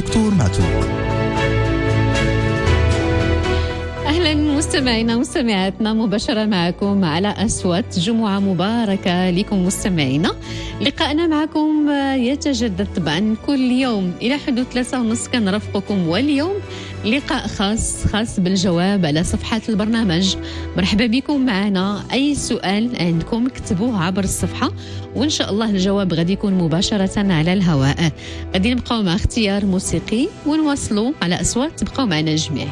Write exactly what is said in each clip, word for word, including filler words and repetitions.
دكتور ماتو. أهلا مستمعينا مستمعاتنا، مباشرة معكم على أصوات. جمعة مباركة لكم مستمعينا. لقاءنا معكم يتجدد طبعا كل يوم إلى حدود ثلاثة ونص كنرافقكم، واليوم لقاء خاص خاص بالجواب على صفحات البرنامج. مرحبا بكم معنا. أي سؤال عندكم اكتبوه عبر الصفحة، وإن شاء الله الجواب غادي يكون مباشرة على الهواء. غادي نبقاو مع اختيار موسيقي ونواصلوا على أصوات. تبقاو معنا الجميع.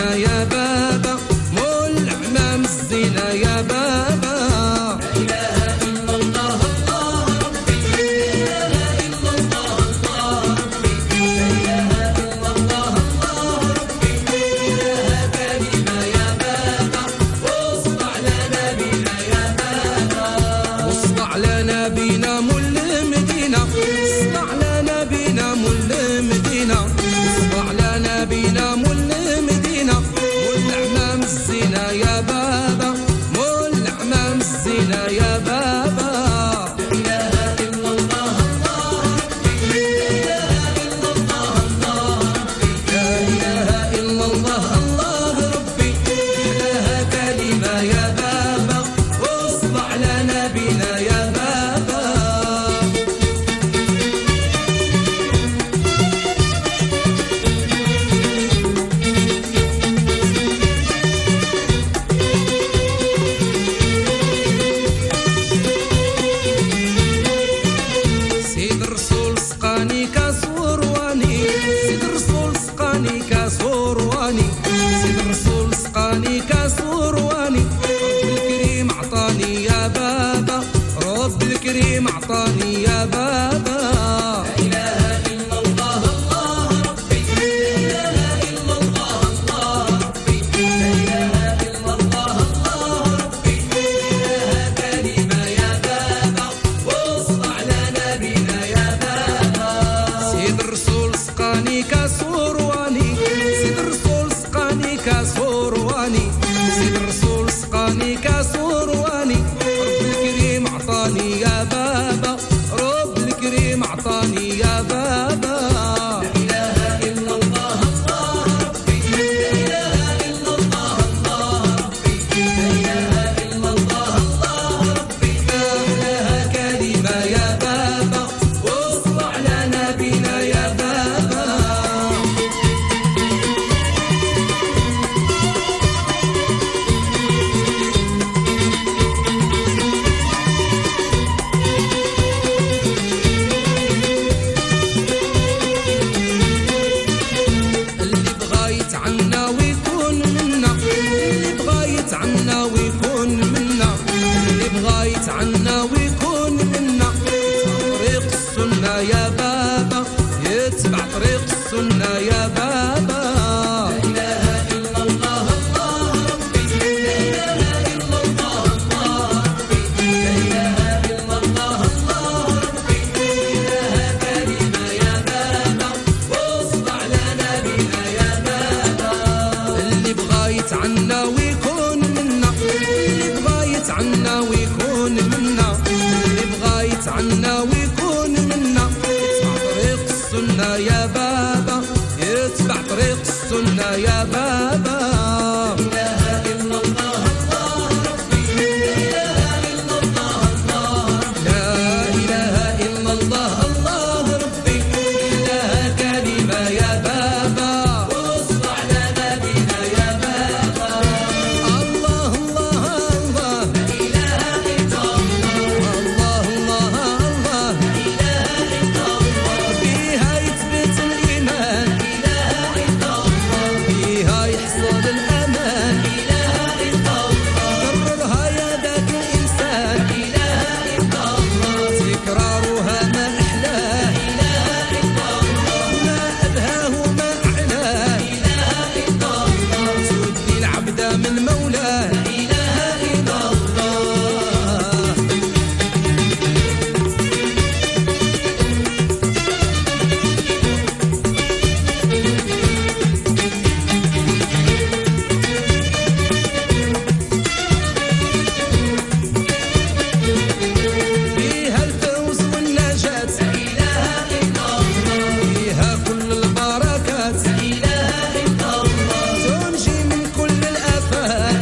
الزينة يا بابا، مول العمام الزينة يا بابا. لا إله إلا الله الله ربي، لا إله إلا الله الله ربي، لا إله إلا الله الله ربي. إله كلمة يا بابا، واصنع لنا بنا يا بابا، واصنع لنا بنا مول المدينة، اصنع لنا بنا مول المدينة، اصنع لنا بنا مول المدينة، مول العمام الزينة يا بابا، مول العمام الزينة يا بابا. لا إله إلا الله الله ربي، لا إله إلا الله الله ربي، لا إله إلا الله الله ربي. إله كلمة يا بابا، واصنع لنا بنا يا بابا. سيد الرسول سقاني كاس ورواني، سيد الرسول سقاني كاس ورواني، سيد الرسول سقاني كاس ورواني. رب الكريم عطاني يا بابا، رب الكريم عطاني يا بابا. لا إله إلا الله الله ربي، لا إله إلا الله الله ربي، لا إله إلا الله الله ربي. إله كلمة يا بابا، واصنع لنا بنا يا بابا. سيد الرسول سقاني كاس ورواني، سيد الرسول سقاني كاس ورواني، سيد الرسول سقاني كاس ورواني. رب الكريم عطاني يا بابا، رب الكريم عطاني يا بابا. لا إله إلا الله الله ربي، لا إله إلا الله الله ربي، لا إله إلا الله الله ربي. إله كلمة يا بابا، واصنع لنا بنا يا بابا. اللي بغا يتعنى ويكون منا، اللي بغا يتعنى ويكون منا، اللي بغا يتعنى ويكون منا. طريق السنة يا بابا، يتبع طريق السنة يا بابا. لا إله إلا الله الله ربي، لا إله إلا الله الله ربي، لا إله إلا الله الله ربي. إله كلمة يا بابا، واصنع لنا بنا يا بابا. اللي بغا يتعنى ويكون منا، اللي بغا يتعنى ويكون منا، اللي بغا يتعنى ويكون منا. يتبع طريق السنة يا بابا، يتبع طريق السنة يا بابا. لا إله إلا الله الله ربي، لا إله إلا الله الله ربي، لا إله إلا الله الله ربي. إله كلمة يا بابا، واصنع لنا بنا يا بابا. الله الله الله، لا إله إلا الله، الله الله الله، لا إله إلا الله. فيها يثبت الإيمان، لا إله إلا الله، فيها يحصل الأمان، لا إله إلا الله. كررها يا ذاك الإنسان، لا إله إلا الله. تكرارها ما أحلاه، لا إله إلا الله. ما أبهاه ما أعلاه، لا إله إلا الله. تودي العبد من مولاه، لا إله إلا الله. فيها الفوز والنجاة، لا إله إلا الله. فيها كل البركات، لا إله إلا الله. تنجي من كل الآفات،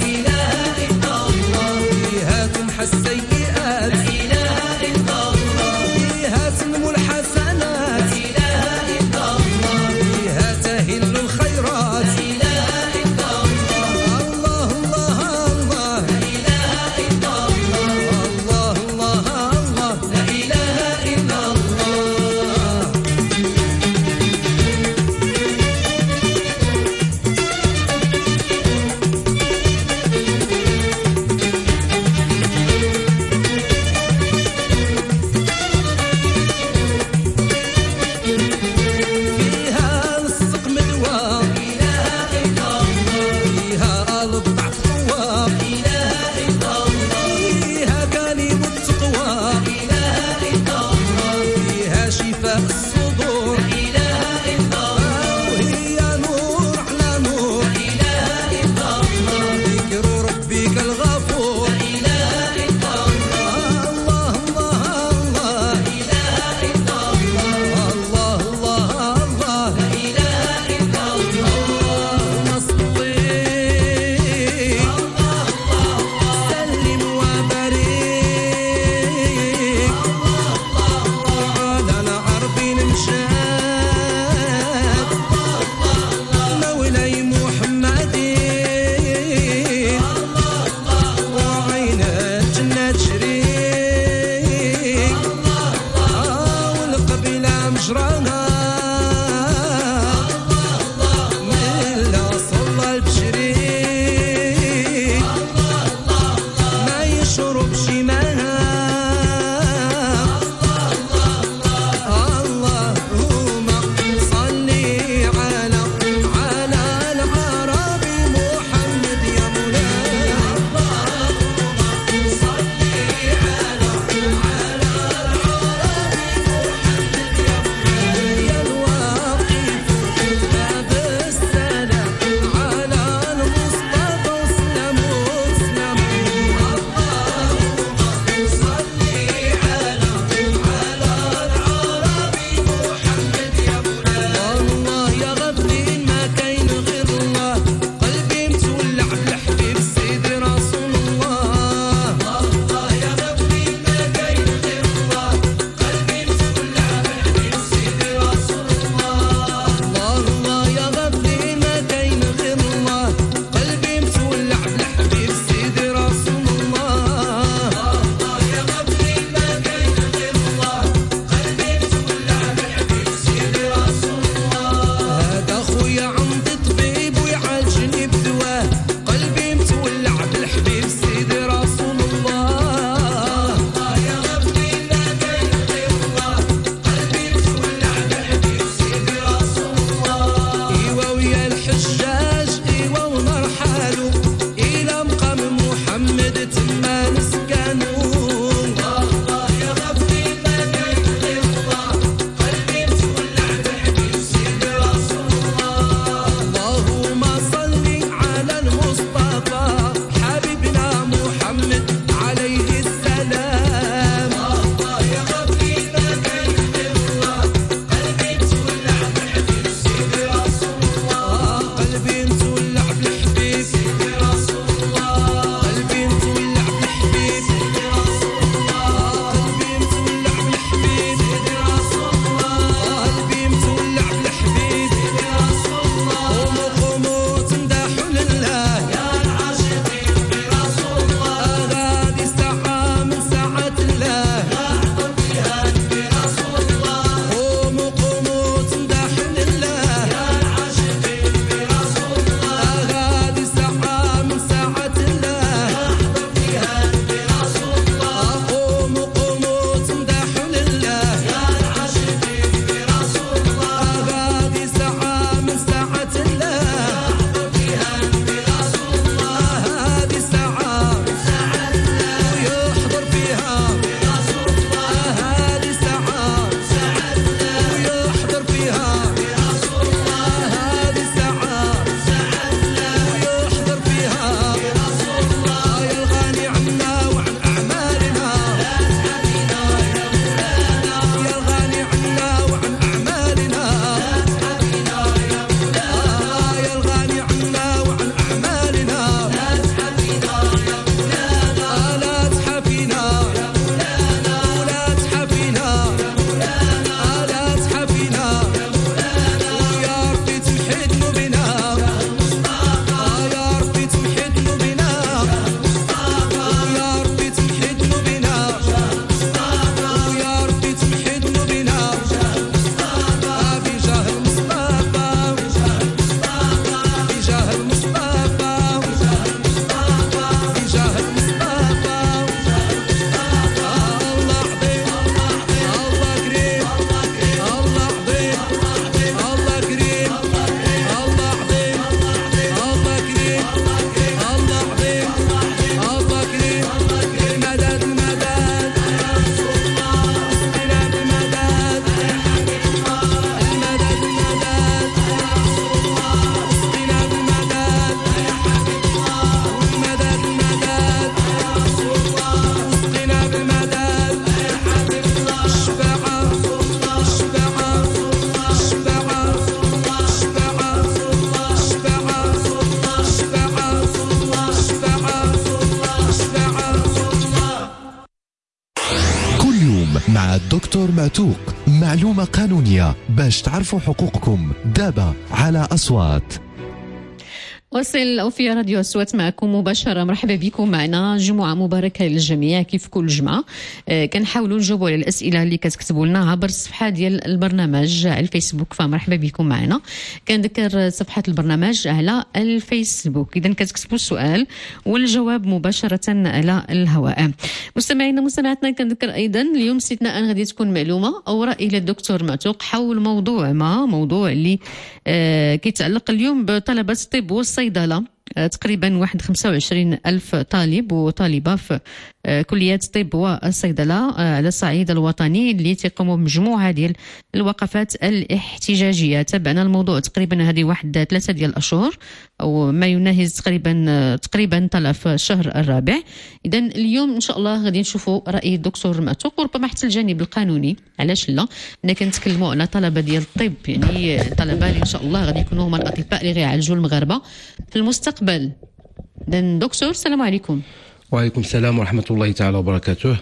معتوق، معلومة قانونية باش تعرفوا حقوقكم. دابا على أصوات. وصل أو في راديو أصوات معكم مباشرة. مرحبا بكم معنا، جمعة مباركة للجميع. كيف كل جمعة آه كنحاولوا نجاوبوا على الأسئلة اللي كتكتبوا لنا عبر الصفحة ديال البرنامج على الفيسبوك، فمرحبا بكم معنا. كنذكر صفحة البرنامج على الفيسبوك، إذا كتكتبوا السؤال والجواب مباشرة على الهواء. مستمعينا مستمعاتنا، كنذكر أيضا اليوم استثناء غادي تكون معلومة أو رأي للدكتور معتوق حول موضوع ما، موضوع اللي آه كيتعلق اليوم بطلبة الطب والصيدلة. تقريبا واحد خمسة وعشرين ألف طالب وطالبة في كليات الطب والصيدلة على الصعيد الوطني اللي تقوموا بمجموعة ديال الوقفات الاحتجاجية. تابعنا الموضوع تقريبا هذه واحد ثلاثة ديال الأشهر أو ما يناهز تقريبا تقريبا طلع في الشهر الرابع. إذا اليوم إن شاء الله غادي نشوفوا رأي الدكتور معتوق وربما حتى الجانب القانوني، علاش لا. حنا كنتكلموا على طلبة ديال الطب، يعني طلبة اللي إن شاء الله غادي يكونوا هما الأطباء اللي غيعالجوا المغاربة في المستقبل. إذا دكتور السلام عليكم. وعليكم السلام ورحمة الله تعالى وبركاته.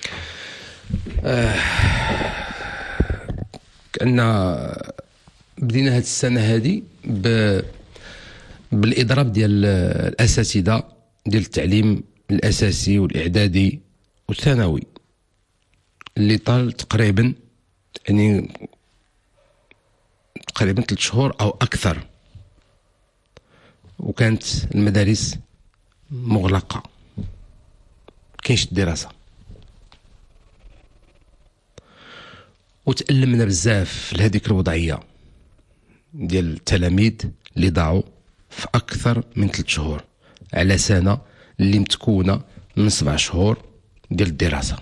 آه كأننا بدينا هذه السنة هذه ب... بالإضراب ديال الأساتذة ديال التعليم الأساسي والإعدادي والثانوي اللي طال تقريبا يعني تقريبا ثلاث شهور أو أكثر، وكانت المدارس مغلقة، كاينش الدراسة، وتألمنا بزاف لهذيك الوضعية ديال التلاميذ اللي ضاعوا في أكثر من ثلاث شهور على سنة اللي متكونة من سبع شهور ديال الدراسة.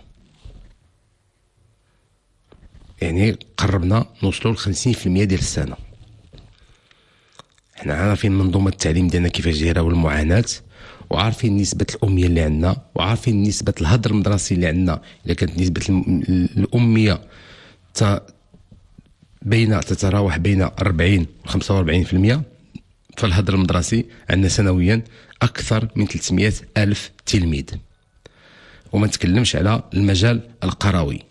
يعني قربنا نوصلوا لخمسين في المية ديال السنة. احنا عارفين منظومة التعليم ديالنا كيفاش دايرة والمعاناة، وعارفين نسبة الأمية اللي عندنا، وعارفين نسبة الهدر المدرسي اللي عندنا. إذا كانت نسبة الأمية بين تتراوح بين أربعين و خمسة وأربعين في المية، فالهدر المدرسي عندنا سنويا أكثر من ثلاثمئة ألف تلميذ. وما نتكلمش على المجال القروي.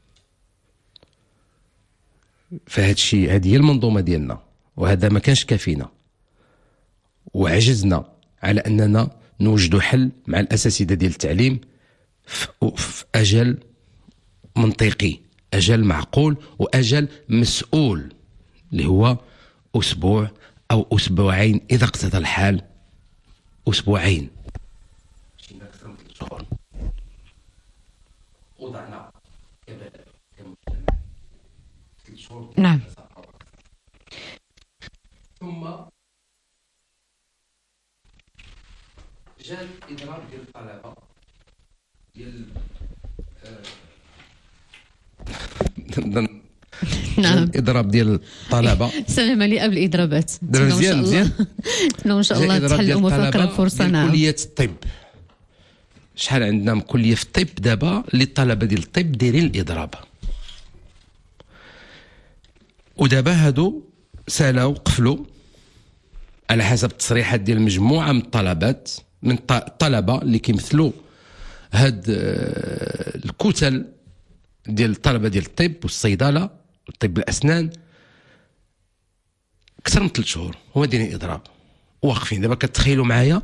فهاد الشيء، هذه هي المنظومة ديالنا، وهذا ما كانش كافينا، وعجزنا على أننا نوجد حل مع الأساتذة ديال التعليم في أجل منطقي، أجل معقول، وأجل مسؤول، اللي هو أسبوع أو أسبوعين إذا اقتضى الحال، أسبوعين شينا أكثر من ثلاث شهور. وضعنا كمجتمع ثلاث شهور. نعم. ثم جاء الإضراب ديال الطلبة ديال نعم الإضراب ديال الطلبة. سلام علي قبل الإضرابات. مزيان مزيان. إن شاء الله تحل الأمور في أقرب فرصة. نعم. كلية الطب، شحال عندنا من كلية في الطب دابا اللي الطلبة ديال الطب دايرين الإضراب، ودابا هادو سالاو قفلوا على حسب التصريحات ديال مجموعة من الطلبات من الطلبة اللي كيمثلوا هاد الكتل ديال الطلبة ديال الطب والصيدلة والطب الأسنان. أكثر من ثلاث شهور هما دايرين إضراب واقفين. دابا كتخيلوا معايا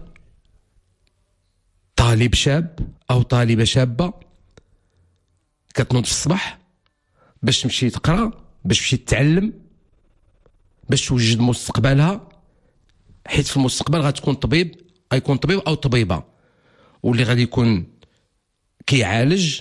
طالب شاب أو طالبة شابة كتنوض في الصباح باش تمشي تقرا، باش تمشي تتعلم، باش توجد مستقبلها، حيت في المستقبل غتكون طبيب، غيكون طبيب أو طبيبة، واللي غادي يكون كيعالج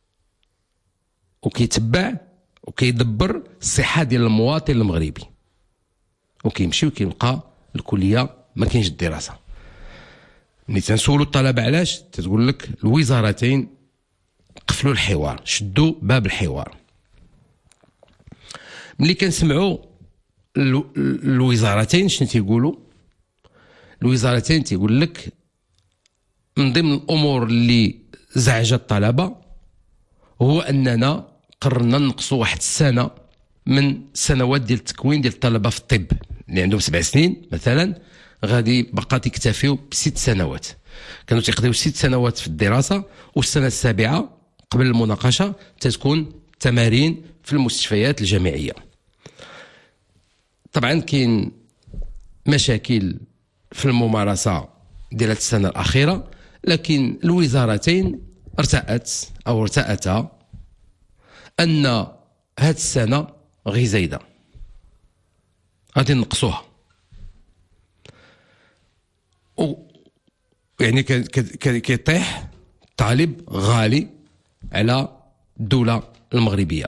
وكيتبع وكيدبر الصحة ديال المواطن المغربي، وكيمشي وكيلقى الكلية ما كاينش الدراسة. ملي تنسولوا الطلبة علاش، تتقول لك الوزارتين قفلوا الحوار، شدوا باب الحوار. ملي كنسمعوا الوزارتين شنو تيقولوا؟ الوزارتين تيقول لك من ضمن الامور اللي زعج الطلبه هو اننا قررنا نقصوا واحد السنه من سنوات ديال التكوين ديال الطلبه في الطب اللي عندهم سبع سنين مثلا، غادي بقى تكتفيو بست سنوات. كانوا تيقضيو ست سنوات في الدراسه، والسنه السابعه قبل المناقشه تتكون تمارين في المستشفيات الجامعيه. طبعا كاين مشاكل في الممارسه ديال السنه الاخيره، لكن الوزارتين ارتأت او ارتأتا ان هاد السنه غي زايده غادي نقصوها، يعني كيطيح طالب غالي على الدوله المغربيه.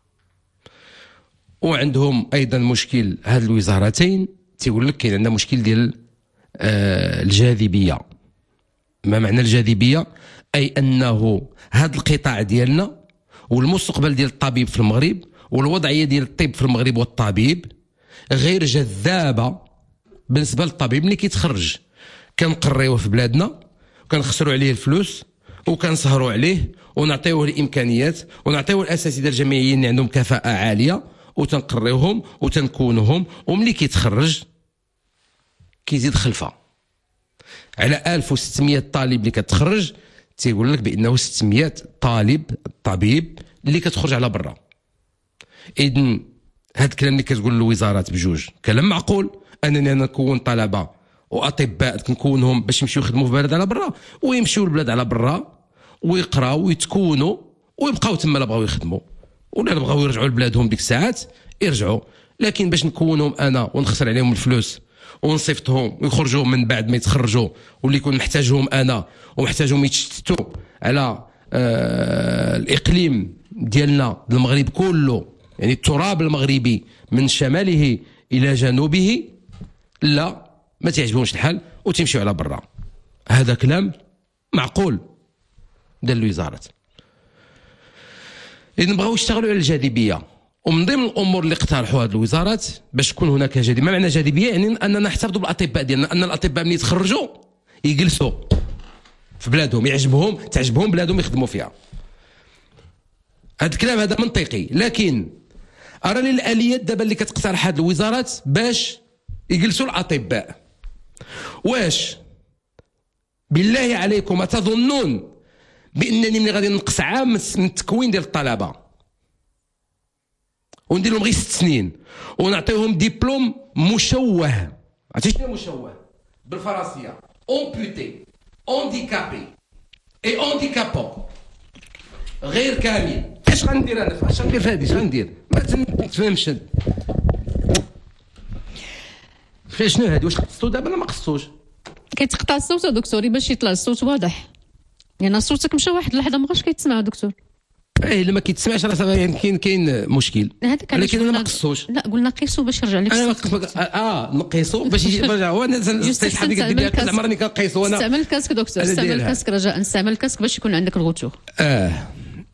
وعندهم ايضا مشكل هاد الوزارتين، تيقول لك كاين عندنا مشكل ديال آه الجاذبيه. ما معنى الجاذبيه؟ اي انه هذا القطاع ديالنا والمستقبل ديال الطبيب في المغرب والوضعيه ديال الطب في المغرب والطبيب غير جذابه بالنسبه للطبيب اللي كيتخرج. كنقريوه في بلادنا وكنخسروا عليه الفلوس وكنسهروا عليه ونعطيوه الامكانيات ونعطيوه الاساتذه الجامعيين اللي عندهم كفاءه عاليه وتنقريوهم وتنكونهم، وملي كيتخرج كيزيد خلفه على ألف وستمية طالب اللي كتخرج. تيقول لك بانه ستمية طالب طبيب اللي كتخرج على برا. اذن هذا الكلام اللي كتقول الوزارات بجوج كلام معقول، انني انا نكون طلبه واطباء كنكونهم باش يمشيو يخدموا في بلد على برا ويمشيو البلاد على برا ويقراو ويتكونوا ويبقاو تما لا بغاو يخدموا، ولا بغاو يرجعوا لبلادهم ديك الساعات يرجعوا. لكن باش نكونهم انا ونخسر عليهم الفلوس ونصيفطهم ويخرجوا من بعد ما يتخرجوا واللي يكون محتاجهم انا ومحتاجهم يتشتتوا على آه الاقليم ديالنا المغرب كله، يعني التراب المغربي من شماله الى جنوبه، لا ما تعجبهمش الحال وتمشيوا على برا. هذا كلام معقول ديال الوزارات. اذا بغاو يشتغلوا على الجاذبيه، ومن ضمن الامور اللي اقترحوا هذه الوزارات باش تكون هناك جاذبيه. ما معنى جاذبيه؟ يعني اننا نحتفظوا بالاطباء ديالنا، ان الاطباء ملي يتخرجوا يجلسوا في بلادهم، يعجبهم تعجبهم بلادهم يخدموا فيها. هذا الكلام هذا منطقي، لكن ارى لي الاليات دابا اللي كتقترح هذه الوزارات باش يجلسوا الاطباء. واش بالله عليكم أتظنون بانني ملي غادي نقص عام من التكوين ديال الطلبه وندير لهم غير ست سنين ونعطيهم ديبلوم مشوه؟ عرفتي شنو مشوه بالفرنسيه؟ امبوتي، اونديكابي اي اونديكابو، غير كامل. اش غندير انا؟ اش غندير في هذه؟ اش غندير؟ ما تفهمش في شنو هذه. واش قصتو دابا ولا ما قصتوش؟ كيتقطع الصوت دكتوري باش يطلع الصوت واضح، يعني صوتك مشى واحد اللحظه ما بغاش كيتسمع دكتور. ايه لما كيتسمعش راه يعني كاين كاين مشكل، ولكن انا ما قصوش. لا قلنا قيسوا باش يرجع لك الصوت. اه نقيسوا باش يرجع. هو انا استيح هذيك ديال زعما راني كنقيسوا انا. استعمل الكاسك دكتور، استعمل الكاسك رجاء، استعمل الكاسك باش يكون عندك الغوتور. اه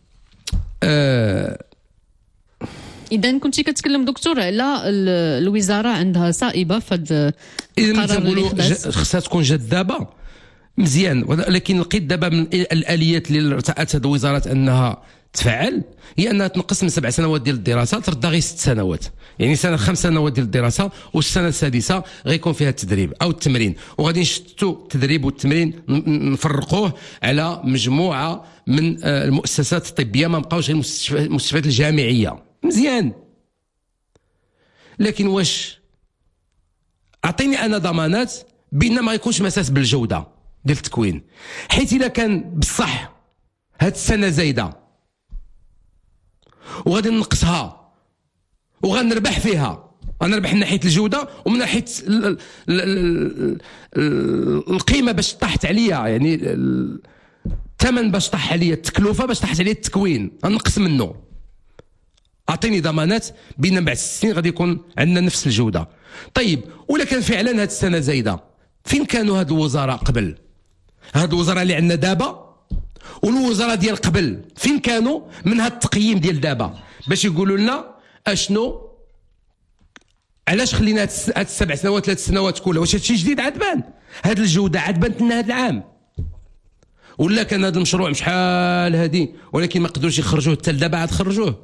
اه اذا كنتي كتكلم دكتور على الوزاره عندها صائبه في هذا القرار اللي خصها تكون جذابه مزيان. ولكن لقيت دابا من الاليات اللي ارتأت هذه الوزارات انها تفعل هي انها تنقص من سبع سنوات ديال الدراسه تردها غير ست سنوات، يعني سنه خمس سنوات ديال الدراسه والسنه السادسه غيكون فيها التدريب او التمرين، وغادي نشتتوا التدريب والتمرين نفرقوه على مجموعه من المؤسسات الطبيه، ما بقاوش غير المستشفيات الجامعيه. مزيان، لكن واش اعطيني انا ضمانات بان ما يكونش مساس بالجوده ديال التكوين؟ حيت اذا كان بصح هاد السنه زايده وغادي نقصها وغنربح فيها، غنربح من ناحيه الجوده ومن ناحيه القيمه باش طاحت عليا، يعني الثمن باش طاح عليا، التكلفه باش طاحت عليا التكوين غنقص منه. اعطيني ضمانات بان بعد ست سنين غادي يكون عندنا نفس الجوده. طيب ولا كان فعلا هاد السنه زايده، فين كانوا هاد الوزراء قبل؟ هاد الوزراء اللي عندنا دابا والوزراء ديال قبل فين كانوا من هاد التقييم ديال دابا باش يقولوا لنا اشنو علاش خلينا هاد السبع سنوات ثلاث سنوات كلها؟ واش هادشي جديد عاد بان؟ هاد الجوده عاد بانت لنا هاد العام، ولا كان هذا المشروع بشحال هادي ولكن ما قدروش يخرجوه حتى لدابا عاد خرجوه؟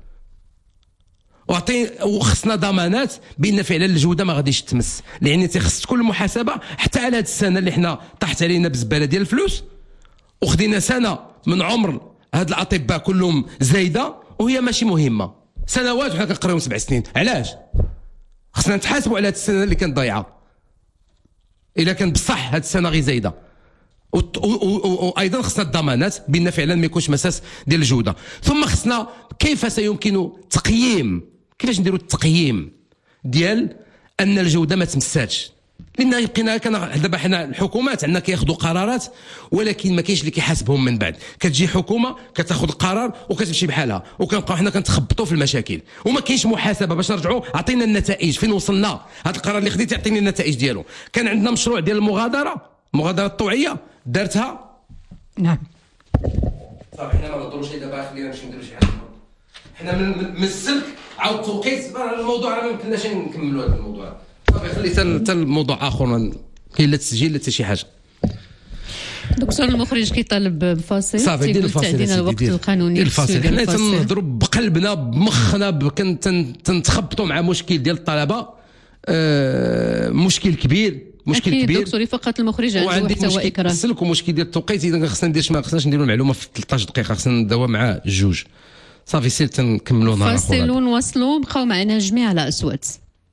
وعطي وخصنا ضمانات بان فعلا الجوده ما غاديش تمس، لان تيخص تكون المحاسبه حتى على هذه السنه اللي حنا طاحت علينا بزباله ديال الفلوس وخدينا سنه من عمر هاد الاطباء كلهم زايده وهي ماشي مهمه. سنوات وحنا كنقراو سبع سنين، علاش؟ خصنا نتحاسبوا على هذه السنه اللي كانت ضايعه الا كان بصح هذه السنه غير زايده. وايضا خصنا الضمانات بان فعلا ما يكونش مساس ديال الجوده. ثم خصنا كيف سيمكن تقييم، كيفاش نديروا التقييم ديال ان الجوده ما تمساتش، لان بقينا كان دابا حنا الحكومات عندنا كياخذوا قرارات ولكن ما كاينش اللي كيحاسبهم من بعد. كتجي حكومه كتاخذ القرار وكتمشي بحالها، وكنبقاو حنا كنتخبطوا في المشاكل وما كاينش محاسبه باش نرجعوا عطينا النتائج فين وصلنا. هذا القرار اللي خديت يعطيني النتائج ديالو. كان عندنا مشروع ديال المغادره، المغادره الطوعيه دارتها. نعم صافي حنا ما نهضروش دابا، خلينا نمشي نديروا شي حاجه. حنا من, من السلك عاود توقيت الموضوع، ما يمكنناش نكملوا هذا الموضوع. صافي خلي حتى الموضوع اخر، كاين لا تسجيل لا حتى شي حاجه. دكتور المخرج كيطالب بفاصل، صافي دير الفاصل، تعدينا الوقت القانوني الفاصل. حنا تنهضروا بقلبنا بمخنا، تنتخبطوا مع مشكل ديال الطلبه. آه مشكل كبير، مشكل أكيد كبير. دكتوري فقط المخرج عنده محتوى اكراه السلك ومشكل ديال التوقيت. اذا خصنا ندير ما خصناش نديروا المعلومه في ثلاثة عشر دقيقه، خصنا نداو مع جوج. صافي سير تنكملوا نهار اخر. فاصل ونواصلوا. بقاو معنا جميع على اصوات.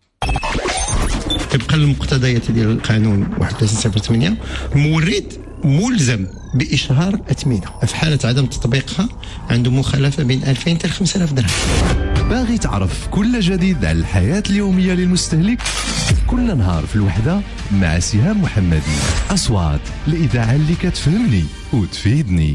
طبقا للمقتضيات ديال القانون واحد وثلاثين صفر ثمانية، المورد ملزم باشهار اثمنه، في حاله عدم تطبيقها عنده مخالفه بين ألفين حتى خمسة آلاف درهم. باغي تعرف كل جديد على الحياة اليومية للمستهلك؟ كل نهار في الوحدة مع سهام محمدي. أصوات الإذاعة اللي كتفهمني وتفيدني.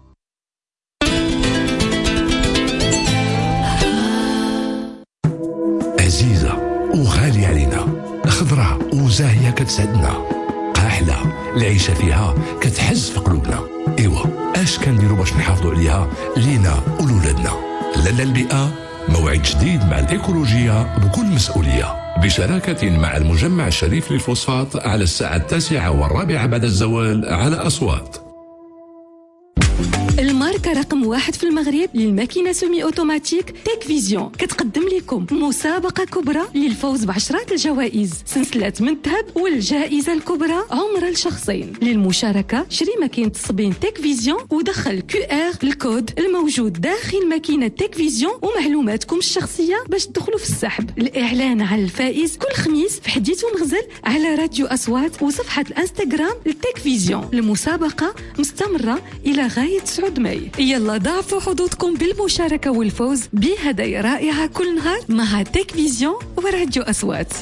عزيزة وغالية علينا، خضراء وزاهية كتسعدنا، قاحلة العيشة فيها كتحز في قلوبنا. إيوا اش كنديروا باش نحافظوا عليها لينا ولولادنا؟ لالا البيئة موعد جديد مع الإيكولوجية بكل مسؤولية، بشراكة مع المجمع الشريف للفوسفات على الساعة التاسعة والرابعة بعد الزوال على أصوات. الماركة رقم واحد في المغرب للماكينة سومي أوتوماتيك تيك فيزيون كتقدم لكم مسابقة كبرى للفوز بعشرات الجوائز، سلسلة من الذهب والجائزة الكبرى عمر لشخصين. للمشاركة شري ماكينة تصبين تيك فيزيون ودخل كيو ار الكود الموجود داخل ماكينة تيك فيزيون ومعلوماتكم الشخصية باش تدخلوا في السحب. الإعلان على الفائز كل خميس في حديث ونغزل على راديو أصوات وصفحة الانستغرام لتيك فيزيون. المسابقة مستمرة إلى غاية تسعة ماي. يلا ضاعفوا حظوظكم بالمشاركة والفوز بهدايا رائعة كل نهار مع تيك فيزيون وراديو أصوات.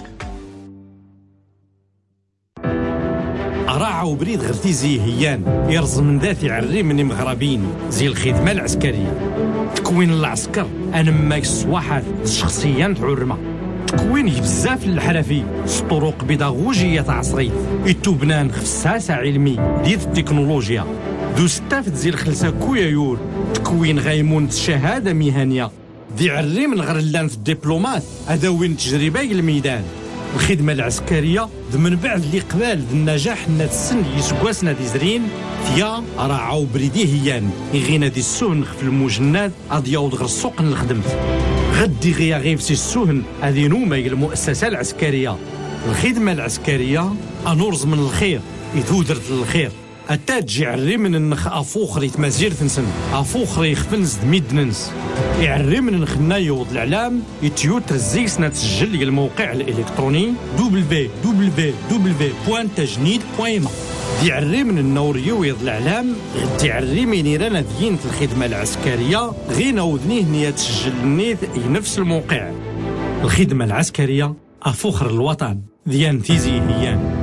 راعة وبريد غرتيزي هيان يرزم من ذاتي عري مني مغربين زي الخدمة العسكرية، تكوين العسكر أنا ماك الصواحات شخصيا تعرمة، تكوين بزاف الحرفي طرق بيداغوجية عصرية، التوبنان خفساسة علمي ديال التكنولوجيا، دو ستافت زي الخلسة كويايور، تكوين غيمون الشهادة مهنية دي عري من غرلان في الدبلومات أداوين تجربة الميدان. الخدمة العسكرية من بعد اللي قبال النجاح نات السن يسقواسنا دي زرين فيا راعة وبريدي هيان يغينا دي السهن في المجنات أضياود غير السوق نخدمت غدي غيا غيف سي السهن هذه نومة المؤسسة العسكرية. الخدمة العسكرية أنورز من الخير يثودرت الخير أتا تجي عري من النخ أفوخري تمازير تنسن أفوخري يخفنز دميدننس يعري من الخنا يوض العلام يتيوت الزيس نتسجل الموقع الإلكتروني دبليو دبليو دبليو بوان تجنيد بوان ما دي عري من النور يوض العلام غدي عري من إيران دينة الخدمة العسكرية غينا وذنيه نية تسجل النيت نفس الموقع. الخدمة العسكرية أفوخر الوطن ديان تيزي هيان.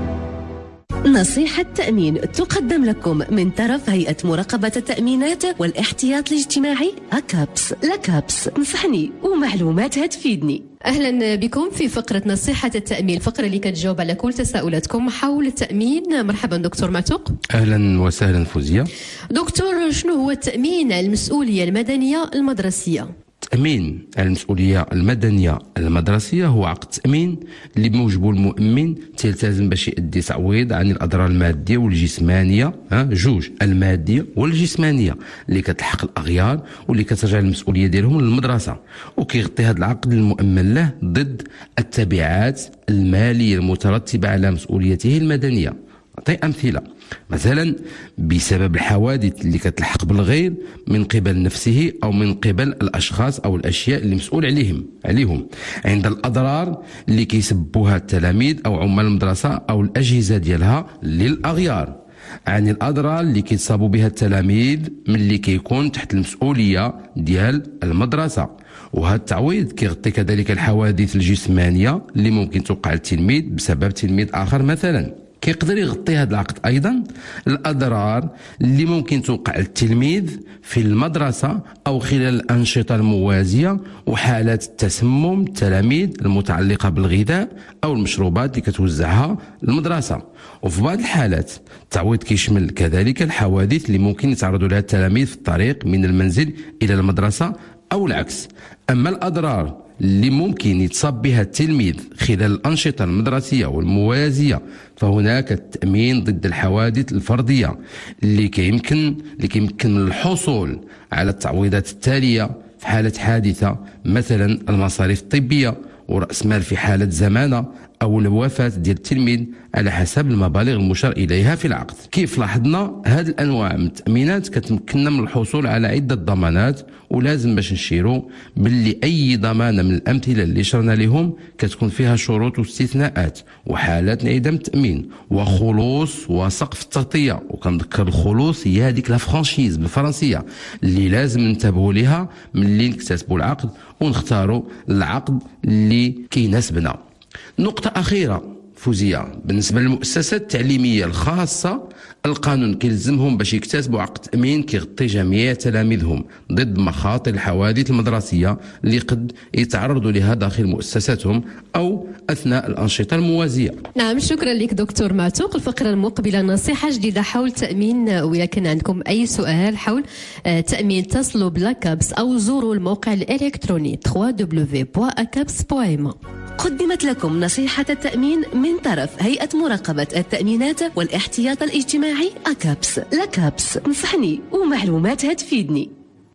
نصيحة تأمين تقدم لكم من طرف هيئة مراقبة التأمينات والاحتياط الاجتماعي أكابس. لكابس نصحني ومعلوماتها تفيدني. أهلا بكم في فقرة نصيحة التأمين، الفقرة اللي كتجاوب على كل تساؤلاتكم حول التأمين. مرحبا دكتور معتوق. أهلا وسهلا فوزية. دكتور، شنو هو التأمين على المسؤولية المدنية المدرسية؟ التأمين على المسؤولية المدنية المدرسية هو عقد تأمين اللي بموجبه المؤمن تلتزم باش يؤدي تعويض عن الأضرار المادية والجسمانية، ها جوج، المادية والجسمانية اللي كتلحق الأغيار واللي كترجع المسؤولية ديالهم للمدرسة، وكيغطي هذا العقد المؤمن له ضد التبعات المالية المترتبة على مسؤوليته المدنية. نعطي امثله. مثلا بسبب الحوادث اللي كتلحق بالغير من قبل نفسه او من قبل الاشخاص او الاشياء اللي مسؤول عليهم عليهم عند الاضرار اللي كيسببوها التلاميذ او عمال المدرسه او الاجهزه ديالها للاغيار، عن الاضرار اللي كيتصابوا بها التلاميذ ملي كيكون تحت المسؤوليه ديال المدرسه. وهذا التعويض كيغطي كذلك الحوادث الجسمانيه اللي ممكن توقع للتلميذ بسبب تلميذ اخر. مثلا كيقدر يغطي هذا العقد ايضا الاضرار اللي ممكن توقع للتلميذ في المدرسه او خلال الانشطه الموازيه وحالات التسمم التلاميذ المتعلقه بالغذاء او المشروبات اللي كتوزعها المدرسه. وفي بعض الحالات التعويض كيشمل كذلك الحوادث اللي ممكن يتعرضوا لها التلاميذ في الطريق من المنزل الى المدرسه او العكس. اما الاضرار اللي ممكن يتصاب بها التلميذ خلال الأنشطة المدرسية والموازية فهناك التأمين ضد الحوادث الفردية اللي كيمكن اللي كيمكن من الحصول على التعويضات التالية في حالة حادثة، مثلا المصاريف الطبية ورأس مال في حالة زمانة أو الوفاة ديال التلميذ على حسب المبالغ المشار إليها في العقد. كيف لاحظنا هذه الأنواع من التأمينات كتمكننا من الحصول على عدة ضمانات، ولازم باش نشيروا باللي أي ضمانة من الأمثلة اللي شرنا لهم كتكون فيها شروط واستثناءات وحالات انعدام التأمين وخلوص وسقف التغطية. وكنذكر الخلوص هي هذيك لا فرانشيز بالفرنسية اللي لازم ننتبهوا لها ملي نكتسبوا العقد ونختاروا العقد اللي كيناسبنا. نقطة أخيرة فوزية بالنسبة للمؤسسات التعليمية الخاصة، القانون كيلزمهم باش يكتسبوا عقد تأمين كيغطي جميع تلاميذهم ضد مخاطر الحوادث المدرسية اللي قد يتعرضوا لها داخل مؤسساتهم أو أثناء الأنشطة الموازية. نعم، شكرا لك دكتور معتوق. الفقرة المقبلة نصيحة جديدة حول تأمين، وإذا كان عندكم أي سؤال حول تأمين اتصلوا بلاكابس أو زوروا الموقع الإلكتروني دبليو دبليو دبليو بوان أكابس بوان إم. قدمت لكم نصيحة التأمين من طرف هيئة مراقبة التأمينات والاحتياط الاجتماعي أكابس. لكابس نصحني ومعلومات هتفيدني.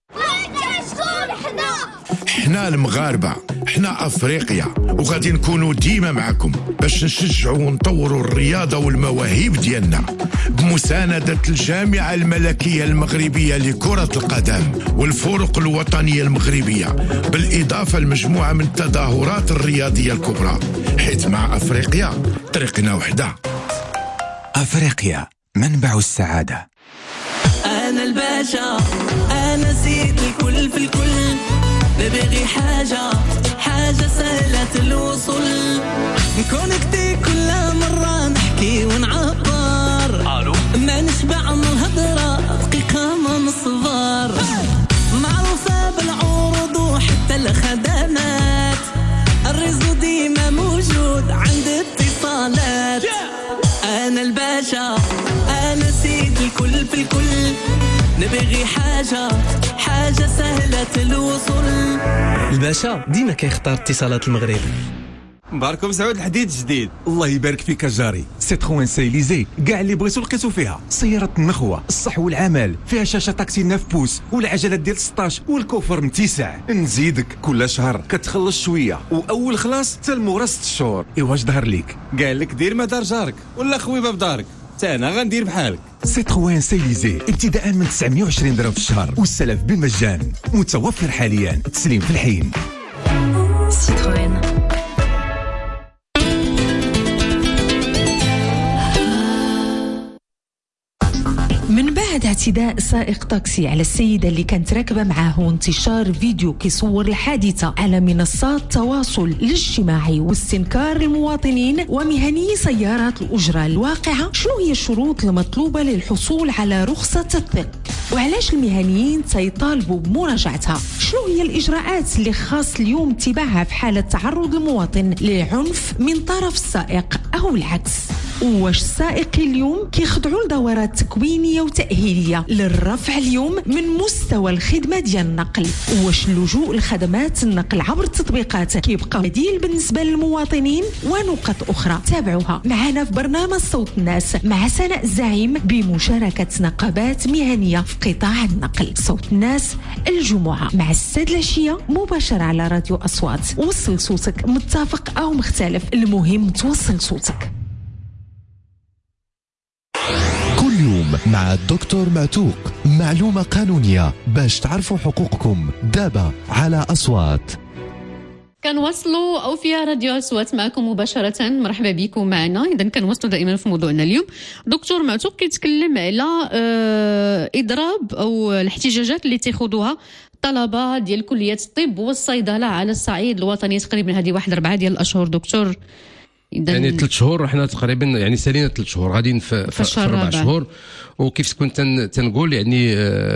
حنا المغاربة، حنا أفريقيا، وغادي نكونوا ديما معكم باش نشجعوا ونطوروا الرياضة والمواهب ديالنا بمساندة الجامعة الملكية المغربية لكرة القدم والفرق الوطنية المغربية، بالإضافة لمجموعة من التظاهرات الرياضية الكبرى، حيث مع أفريقيا طريقنا وحدة. أفريقيا منبع السعادة. أنا الباشا، أنا سيد الكل في الكل، ببغي حاجة حاجة سهلة الوصول، نكونكتي كل مرة نحكي ونعبر، ما نشبع من الهضرة دقيقة ما نصبر، معروفة بالعروض وحتى الخدمات، الرزق ديما موجود عند اتصالات. أنا الباشا، أنا سيد الكل في الكل، نبغي حاجة حاجة سهلة الوصول. الباشا ديما كيختار اتصالات المغرب. مباركم سعود الحديد الجديد. الله يبارك فيك جاري. سيتروين سيليزي كاع اللي بغيتو لقيتو فيها. سيارة النخوة، الصح والعمل، فيها شاشة طاكسي تسعة بوس والعجلات ديال ستطاش والكوفر متسع. نزيدك كل شهر كتخلص شوية وأول خلاص حتى المورا ست شهور. إيوا اش ظهر ليك؟ قال لك دير ما دار جارك ولا خويبة بدارك. أنا غندير بحالك. سيتروين سيليزي ابتداء من تسعمية وعشرين درهم في الشهر والسلف بالمجان، متوفر حاليا، تسليم في الحين. سيتروين. من بعد اعتداء سائق طاكسي على السيدة اللي كانت راكبة معاه وانتشار فيديو كيصور الحادثة على منصات التواصل الاجتماعي واستنكار المواطنين ومهني سيارات الأجرة الواقعة، شنو هي الشروط المطلوبة للحصول على رخصة الثق؟ وعلاش المهنيين تيطالبوا بمراجعتها؟ شنو هي الإجراءات اللي خاص اليوم اتباعها في حالة تعرض المواطن لعنف من طرف السائق أو العكس؟ واش السائقين اليوم كيخضعوا لدورات تكوينيه وتاهيليه للرفع اليوم من مستوى الخدمه ديال النقل؟ واش اللجوء لخدمات النقل عبر التطبيقات كيبقى بديل بالنسبه للمواطنين؟ ونقط اخرى تابعوها معنا في برنامج صوت الناس مع سناء الزعيم بمشاركه نقابات مهنيه في قطاع النقل. صوت الناس الجمعه مع الساد العشيه مباشره على راديو اصوات. وصل صوتك، متفق او مختلف، المهم توصل صوتك. مع الدكتور معتوق. معلومة قانونية باش تعرفوا حقوقكم دابا على أصوات. كنواصلوا او فيها راديو اصوات معكم مباشره. مرحبا بكم معنا. اذا كنواصلوا دائما في موضوعنا اليوم. دكتور معتوق كيتكلم على آه اضراب او الاحتجاجات اللي تاخذوها طلبه ديال كليات الطب والصيدله على الصعيد الوطني. تقريبا هذه واحد اربعه ديال الاشهر دكتور. يعني ثلاث شهور احنا تقريبا يعني سالينا ثلاث شهور غاديين في, في, في اربع شهور. وكيف كنت تنقول يعني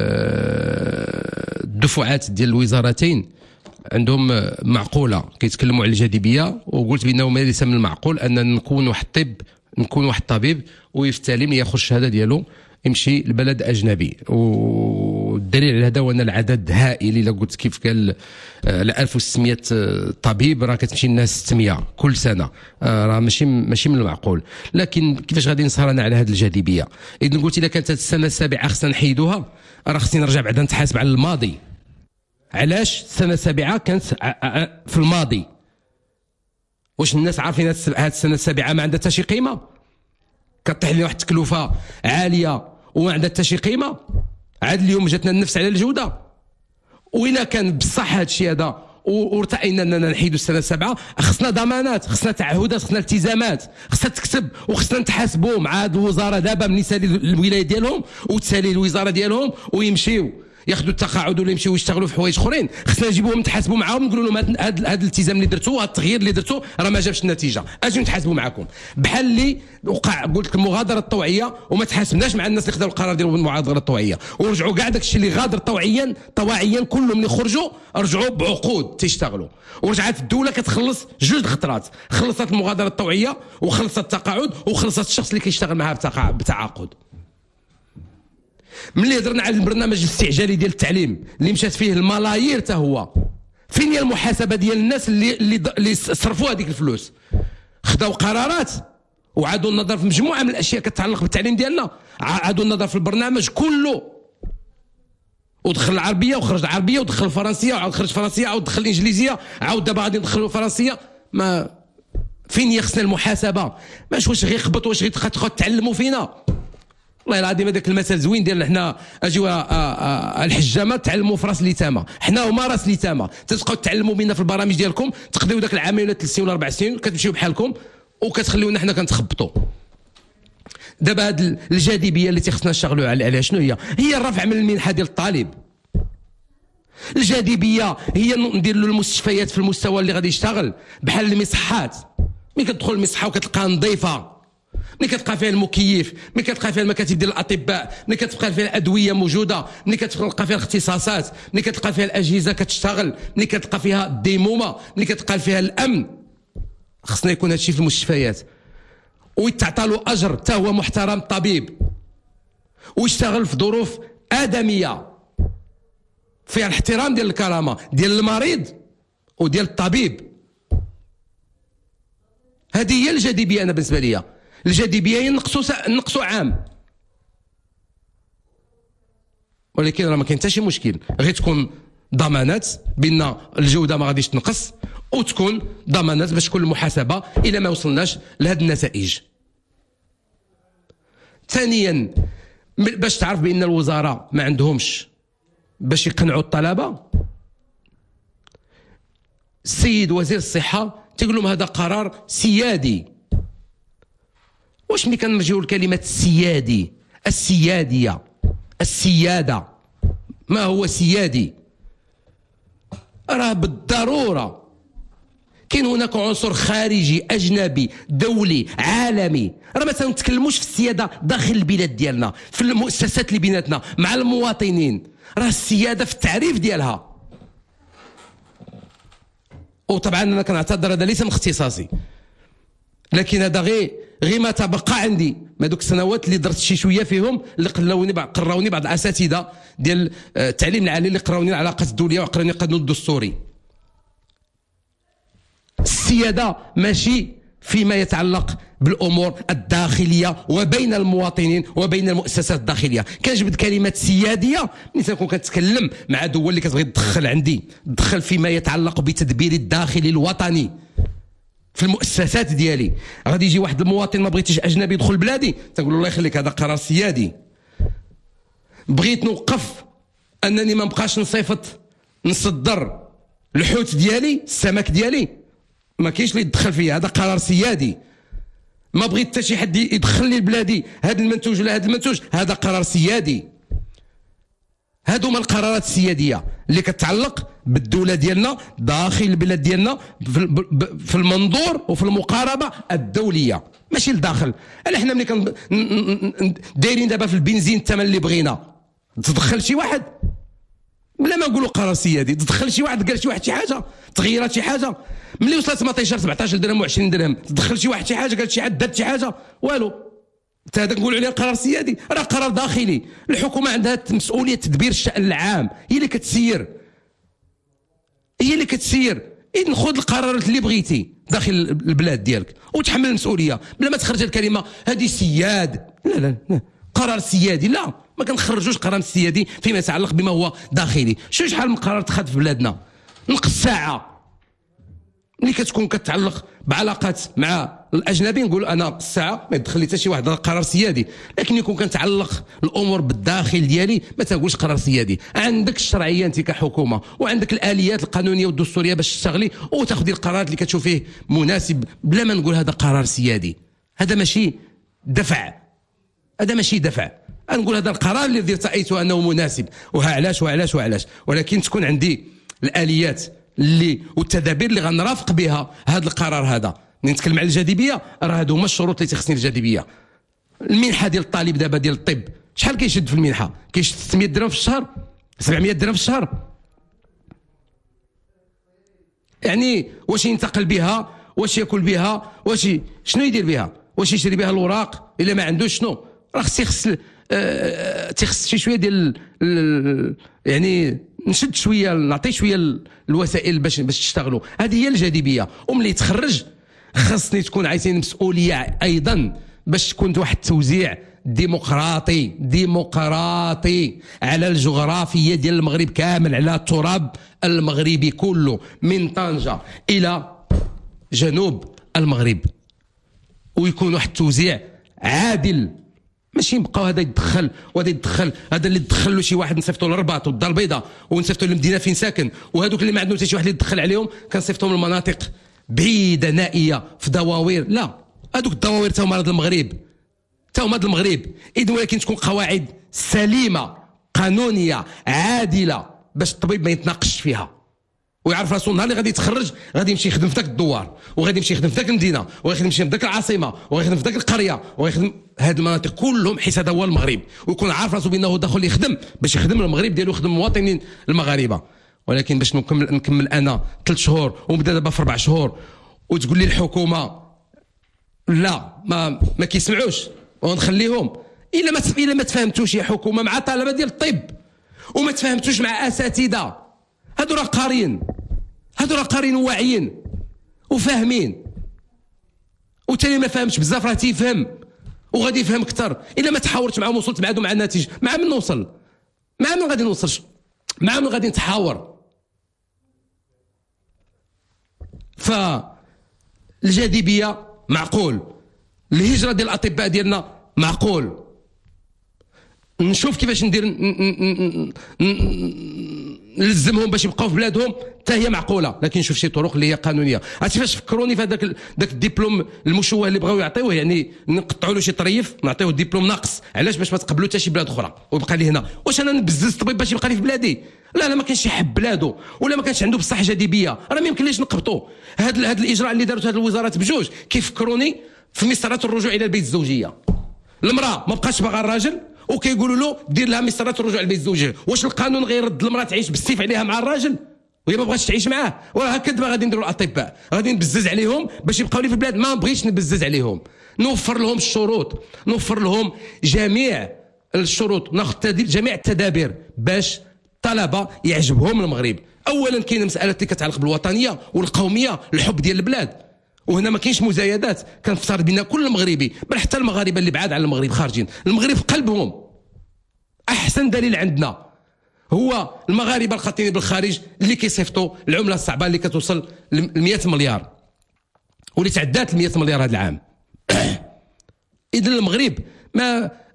الدفعات ديال الوزارتين عندهم معقوله كيتكلموا على الجاذبيه. وقلت بانه ليس من المعقول ان نكون واحد الطب نكون واحد الطبيب ويفتالي ملي ياخذ الشهاده ديالو يمشي لبلد اجنبي. والدليل على هذا هو ان العدد هائل. الا قلت كيف قال على ألف وستمائة طبيب راه كتمشي الناس ستمائة كل سنه، راه ماشي ماشي من المعقول. لكن كيفاش غادي نسهر انا على هذه الجاذبيه؟ اذا قلت الا كانت السنه السابعه خصنا نحيدوها، راه خصني نرجع بعدا نتحاسب على الماضي. علاش السنه السابعه كانت في الماضي؟ واش الناس عارفين هذه السنه السابعه ما عندها حتى شي قيمه؟ كطيح لي واحد التكلفه عاليه وما عندها حتى شي قيمه؟ عاد اليوم جاتنا النفس على الجوده. وإلا كان بصح هذا الشيء هذا وارتئينا اننا نحيدوا السنه السابعه، خصنا ضمانات، خصنا تعهدات، خصنا التزامات، خصها تكتب وخصنا نتحاسبوا مع هذه الوزاره دابا من يسالي الولايه ديالهم وتسالي الوزاره ديالهم ويمشيو ياخذوا التقاعد ولا يمشيو يشتغلوا في حوايج اخرين. خصنا نجيبوهم نتحاسبوا معاهم نقولوا لهم هذا هذا الالتزام اللي درتو هذا التغيير اللي درتو راه ما جابش النتيجه، اجيو نتحاسبوا معكم. بحال اللي وقع قلت لك المغادره الطوعيه وما تحاسبناش مع الناس اللي خداو القرار ديال المغادره الطوعيه ورجعوا كاع داك الشيء اللي غادر طوعيا طواعيا كلهم اللي خرجوا رجعوا بعقود تيشتغلوا. ورجعت الدوله كتخلص جوج خطرات، خلصت المغادره الطوعيه وخلصت التقاعد وخلصت الشخص اللي كيشتغل معها بتعاقد. ملي هضرنا على البرنامج الاستعجالي ديال التعليم اللي مشات فيه الملايير حتى هو، فين هي المحاسبه ديال الناس اللي اللي, اللي صرفوا هذيك الفلوس؟ خداو قرارات وعادوا النظر في مجموعه من الاشياء كتتعلق بالتعليم ديالنا، عادوا النظر في البرنامج كله ودخل العربيه وخرج العربيه ودخل الفرنسيه وعاود خرج الفرنسيه عاود دخل الانجليزيه عاود دابا غادي ندخلوا الفرنسيه. ما فين هي خصنا المحاسبه؟ ماش واش غير خبط واش غير تعلموا فينا. والله العظيم هذاك المثل زوين ديال حنا اجيو الحجامه تعلموا في راس اليتامى، حنا هما راس اليتامى تبقاو تعلموا بينا في البرامج ديالكم تقضيو داك العامين ولا ثلاث سنين ولا اربع سنين كتمشيو بحالكم وكتخليونا حنا كنتخبطوا. دابا هاد الجاذبيه اللي تيخصنا نشتغلوا عليها شنو هي؟ هي الرفع من المنحه ديال الطالب. الجاذبيه هي ندير له المستشفيات في المستوى اللي غادي يشتغل بحال المصحات، ملي كتدخل المصحه وكتلقاها نظيفه، ملي كتلقى فيها المكيف، ملي كتلقى فيها المكاتب ديال الاطباء، ملي كتلقى فيها الادويه موجوده، ملي كتلقى فيها الاختصاصات، ملي كتلقى فيها الاجهزه كتشتغل، ملي كتلقى فيها الديمومه، ملي كتلقى فيها الامن. خصنا يكون هادشي في المستشفيات ويتعطى له اجر حتى هو محترم الطبيب ويشتغل في ظروف ادميه فيها الاحترام ديال الكرامه ديال المريض وديال الطبيب. هذه هي الجاذبيه. انا بالنسبه لي الجاذبيه هي نقصوا سا... نقصوا عام، ولكن راه ما كاين حتى شي مشكل، غير تكون ضمانات بان الجوده ما غاديش تنقص وتكون ضمانات باش تكون المحاسبه الى ما وصلناش لهذه النتائج. ثانيا باش تعرف بان الوزاره ما عندهمش باش يقنعوا الطلبه، السيد وزير الصحه تيقول لهم هذا قرار سيادي. واش ملي كنرجعوا لكلمه السيادي السياديه السياده ما هو سيادي؟ راه بالضروره كاين هناك عنصر خارجي اجنبي دولي عالمي. راه ما تنتكلموش في السياده داخل البلاد ديالنا في المؤسسات اللي بيناتنا مع المواطنين، راه السياده في التعريف ديالها. وطبعا انا كنعتذر هذا ليس من اختصاصي، لكن هذا غير غير ما تبقى عندي ما دوك السنوات اللي درت شي شويه فيهم اللي قراوني بعض قراوني بعض الاساتذه ديال التعليم العالي اللي قراوني العلاقات الدوليه وقراوني القانون الدستوري. السياده ماشي فيما يتعلق بالامور الداخليه وبين المواطنين وبين المؤسسات الداخليه. كنجبد كلمه سياديه ملي تنكون كنتكلم مع دول اللي كتبغي تدخل عندي تدخل فيما يتعلق بتدبير الداخلي الوطني في المؤسسات ديالي. غادي يجي واحد المواطن ما بغيتيش اجنبي يدخل بلادي تنقول له الله يخليك هذا قرار سيادي. بغيت نوقف انني ما بقاش نصيفط نصدر الحوت ديالي السمك ديالي، ما كاينش اللي يدخل فيا، هذا قرار سيادي. ما بغيت حتى شي حد يدخل لي لبلادي هذا المنتوج ولا هذا المنتوج، هذا قرار سيادي. هادو هما القرارات السياديه اللي كتعلق بالدوله ديالنا داخل البلاد ديالنا في المنظور وفي المقاربه الدوليه، ماشي لداخل. احنا ملي كن دايرين دابا في البنزين الثمن اللي بغينا، تدخل شي واحد بلا ما نقولوا قرار سيادي، تدخل شي واحد قال شي واحد شي حاجه، تغيرت شي حاجه، ملي وصلت مطيشه سبعطاش درهم وعشرين درهم، تدخل شي واحد شي حاجه، قال شي حد دار شي حاجه، والو. حتى هذا نقولوا عليه قرار سيادي؟ راه قرار داخلي. الحكومه عندها مسؤوليه تدبير الشأن العام، هي اللي كتسير، هي اللي كتسير. إذن خذ القرارات اللي بغيتي داخل البلاد ديالك وتحمل المسؤوليه، بلا ما تخرج الكلمه هذه سياد. لا لا لا، قرار سيادي لا، ما كنخرجوش قرار سيادي فيما يتعلق بما هو داخلي. شو شحال من قرار تخذ في بلادنا؟ نقص ساعه اللي كتكون كتعلق بعلاقات مع الاجنبي، نقول انا نقص ساعه ما يدخل لي حتى شي واحد، هذا قرار سيادي. لكن يكون كنتعلق الامور بالداخل ديالي ما تنقولش قرار سيادي. عندك الشرعيه انت كحكومه، وعندك الاليات القانونيه والدستوريه باش تشتغلي وتاخذي القرارات اللي كتشوف فيه مناسب، بلا ما نقول هذا قرار سيادي. هذا ماشي دفع، هذا ماشي دفع. نقول هذا القرار الذي رايته انه مناسب، وها علاش وعلاش وعلاش، ولكن تكون عندي الاليات اللي والتدابير اللي غنرافق بها هذا القرار. هذا نتكلم على الجاذبيه، راه هادو هما الشروط اللي تخصني الجاذبيه. المنحه ديال الطالب دابا ديال الطب شحال كيشد في المنحه؟ كيشد ستمية درهم في الشهر، سبعمية درهم في الشهر. يعني واش ينتقل بها، واش ياكل بها، واش شنو يدير بها، واش يشري بها الوراق الا ما عندوش شنو؟ راه خص يخص أه تيخص شي شويه ديال يعني نشد شويه، نعطي شويه الوسائل باش باش تشتغلوا. هذه هي الجاذبيه. وملي تخرج خاصني تكون عايزين مسؤوليه ايضا باش تكون واحد التوزيع ديمقراطي ديمقراطي على الجغرافيه ديال المغرب كامل، على التراب المغربي كله من طنجه الى جنوب المغرب، ويكون واحد التوزيع عادل. ماشي نبقاو هذا يدخل وهذا يدخل، هذا اللي دخل له شي واحد نصيفطوا للرباط والدار البيضاء ونصيفطوا للمدينه فين ساكن، وهذوك اللي ما عندهم حتى شي واحد اللي يدخل عليهم كنصيفطهم للمناطق بعيده نائيه في دواوير. لا، هذوك الدواوير تا هما المغرب، تا هما المغرب. اذا ولكن تكون قواعد سليمه قانونيه عادله باش الطبيب ما يتناقش فيها ويعرف راسو النهار اللي غادي يتخرج غادي يمشي يخدم في ذاك الدوار، وغادي يمشي يخدم في ذاك المدينه، وغادي يمشي في ذاك العاصمه، وغادي يخدم في ذاك القريه، وغادي هاد المناطق كلهم حيت هذا هو المغرب، ويكون عارف راسو بانه داخل يخدم باش يخدم المغرب ديالو، يخدم المواطنين المغاربه. ولكن باش نكمل نكمل انا ثلاث شهور ونبدا دابا في اربع شهور وتقول لي الحكومه لا ما ما كيسمعوش ونخليهم، الا ما الا ما تفاهمتوش يا حكومه مع طلبه ديال الطب وما تفاهمتوش مع اساتذه، هادو راه قارين، هادو راه قارين واعيين وفاهمين، وتاني ما فهمش بزاف راه تيفهم وغادي يفهم اكثر. الا ما تحاورت معاهم وصلت معاهم مع النتيجه، مع من نوصل؟ مع من غادي نوصل؟ مع من غادي نتحاور؟ فالجاذبيه معقول، الهجره ديال الاطباء ديالنا معقول، نشوف كيفاش ندير نلزمهم باش يبقاو في بلادهم حتى هي معقوله، لكن نشوف شي طرق اللي هي قانونيه. عرفتي فاش فكروني في هذاك ذاك الدبلوم المشوه اللي بغاو يعطيوه، يعني نقطعوا له شي طريف نعطيوه دبلوم ناقص، علاش؟ باش ما تقبلوا حتى شي بلاد اخرى ويبقى لي هنا. واش انا نبزز الطبيب باش يبقى لي في بلادي؟ لا لا، ما كانش يحب بلاده ولا ما كانش عنده بصح جاذبيه، راه ما يمكنليش نقبطوا. هذا هذا الاجراء اللي دارته هذه الوزارات بجوج كيفكروني في مسطره الرجوع الى البيت الزوجيه. المراه ما بقاش باغا الراجل وكيقولوا له دير لها مسطره الرجوع للبيت الزوجيه. واش القانون غيرد المراه تعيش بالسيف عليها مع الراجل وهي ما بغاتش تعيش معاه؟ وراه هكا دابا غادي نديروا الاطباء، غادي نبزز عليهم باش يبقاو لي في البلاد. ما نبغيش نبزز عليهم، نوفر لهم الشروط، نوفر لهم جميع الشروط، ناخذ جميع التدابير باش الطلبه يعجبهم المغرب. اولا كاينه مساله اللي كتعلق بالوطنيه والقوميه، الحب ديال البلاد، وهنا ما كاينش مزايدات، كنفترض بنا كل مغربي، بل حتى المغاربه اللي بعاد على المغرب خارجين، المغرب في قلبهم. احسن دليل عندنا هو المغاربه القاطنين بالخارج اللي كيصيفطوا العمله الصعبه اللي كتوصل ل مئة مليار واللي تعدات ل مئة مليار هذا العام. اذا المغرب ما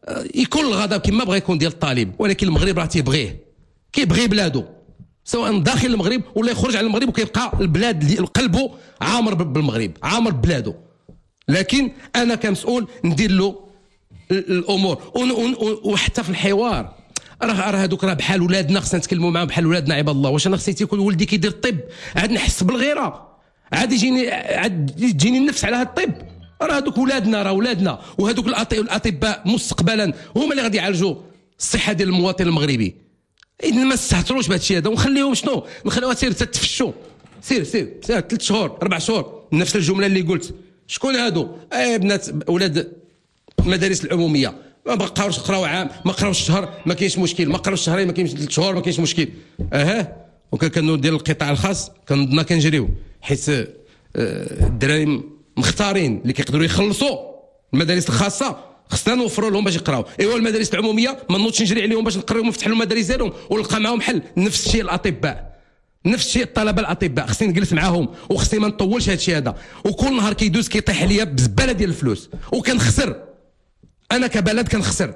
يكون الغضب كما بغى يكون ديال الطالب، ولكن المغرب راه تيبغيه، كيبغي بلادو سواء داخل المغرب ولا يخرج على المغرب، وكيبقى البلاد اللي قلبه عامر بالمغرب، عامر بلاده. لكن انا كمسؤول ندير له الامور، وحتى في الحوار راه راه هذوك راه بحال ولادنا، خصنا نتكلموا معاهم بحال ولادنا عباد الله. واش انا خصيتي يكون ولدي كيدير الطب عاد نحس بالغيره، عاد يجيني عاد يجيني النفس على هذا الطب؟ راه هذوك ولادنا، راه ولادنا، وهذوك الاطباء مستقبلا هما اللي غادي يعالجوا الصحه ديال المواطن المغربي. اذا ما استهتروش بهذا الشيء هذا، ونخليهم شنو نخليوها سير تتفشوا، سير سير سير ثلاث شهور اربع شهور نفس الجمله اللي قلت. شكون هادو؟ اي بنات اولاد المدارس العموميه، ما بقاوش يقراو عام، ما قراوش شهر ما كاينش مشكل، ما قراوش شهرين ما كاينش ثلاث شهور ما كاينش مشكل. اها وكانوا ديال القطاع الخاص كنظن كنجريو، حيت الدراري مختارين اللي كيقدروا يخلصوا المدارس الخاصه خصنا نوفروا لهم باش يقراو. ايوا المدارس العموميه ما نوضش نجري عليهم باش نقريهم ونفتح لهم المدارس ديالهم ونلقى معاهم حل. نفس الشيء الاطباء، نفس الشيء الطلبه الاطباء، خصني نجلس معاهم وخصني ما نطولش هذا الشيء هذا. وكل نهار كيدوز كيطيح عليا بزباله ديال الفلوس وكنخسر، انا كبلد كنخسر.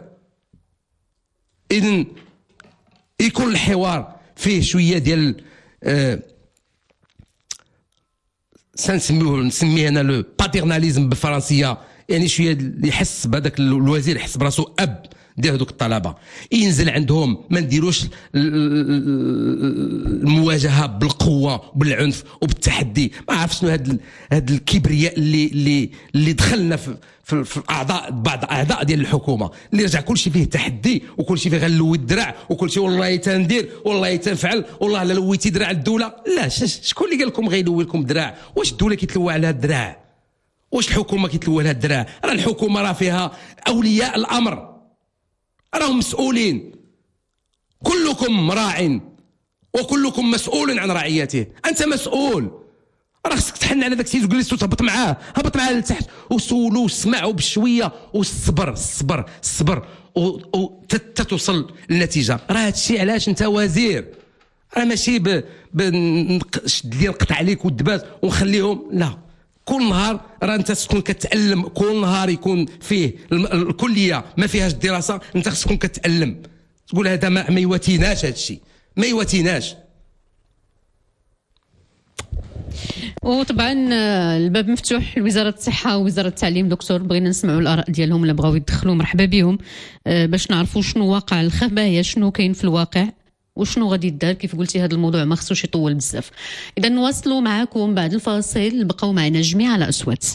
اذن يكون الحوار فيه شويه ديال آه سنسميوه نسميه انا لو باترناليزم بالفرنسيه، يعني شويه يحس بهذاك الوزير، يحس براسو اب ديال هذوك الطلبه، ينزل عندهم، ما نديروش المواجهه بالقوه وبالعنف وبالتحدي. ما عرف شنو هذا هذا الكبرياء اللي اللي اللي دخلنا في في, في اعضاء بعض اعضاء ديال الحكومه، اللي رجع كل شيء فيه تحدي وكل شيء فيه غنلوي الدراع وكل شيء والله تندير والله تنفعل والله لا لويتي دراع الدوله. لا، شكون اللي قال لكم غيلوي لكم دراع؟ واش الدوله كيتلوى على الدراع؟ واش الحكومه كيتلوى لها الدراع؟ راه الحكومه راه فيها اولياء الامر، راهم مسؤولين، كلكم راع وكلكم مسؤول عن رعيته. انت مسؤول، راه خصك تحن على داك السيد وجلس وتهبط معاه، هبط معاه لتحت وسولو وسمعوا بشويه والصبر الصبر الصبر وحتى توصل للنتيجه. راه هادشي علاش انت وزير، راه ماشي بشد لي نقطع عليك والدباس ونخليهم، لا. كل نهار راه انت تكون كتعلم، كل نهار يكون فيه الكليه ما فيهاش الدراسه، انت خصك تكون كتعلم، تقول هذا ما, ما يواتيناش، هذا الشيء ما يواتيناش. وطبعا الباب مفتوح لوزاره الصحه ووزاره التعليم. دكتور بغينا نسمعوا الاراء ديالهم، اللي بغاو يدخلوا مرحبا بهم، باش نعرفوا شنو واقع الخبايا، شنو كاين في الواقع وشنو غادي يدار. كيف قلتي هذا الموضوع ما خصوش يطول بزاف. اذا نواصلوا معكم بعد الفاصل، بقاو معنا جميع على اصوات.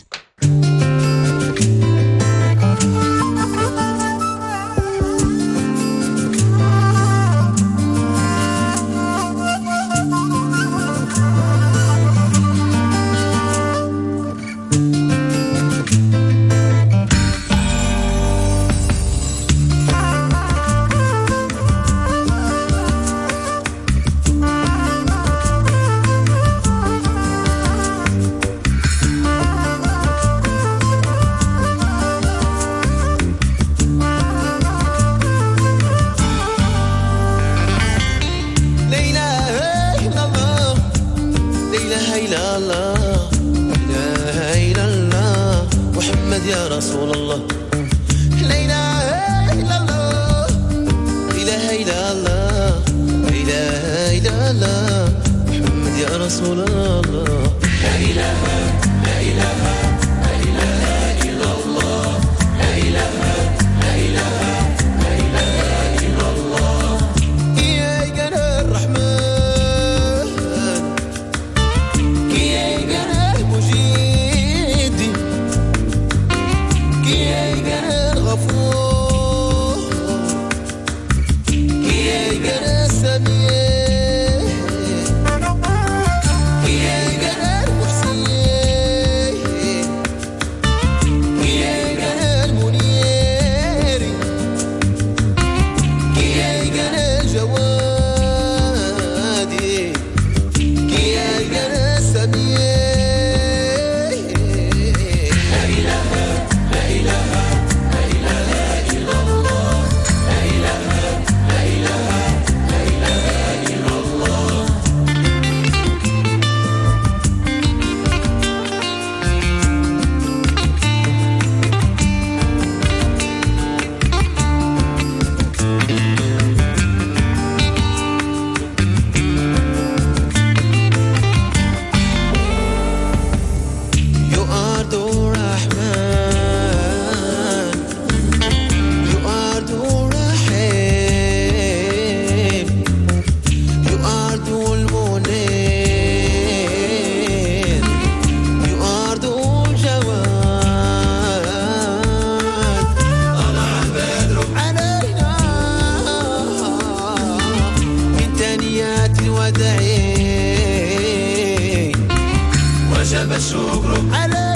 وادعي وجب الشكر علينا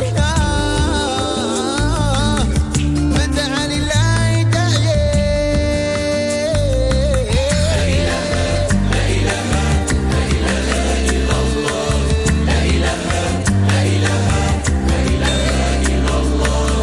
مدعا لله داعي لا إله لا إله لا إله إلا الله لا إله لا إله لا إله إلا الله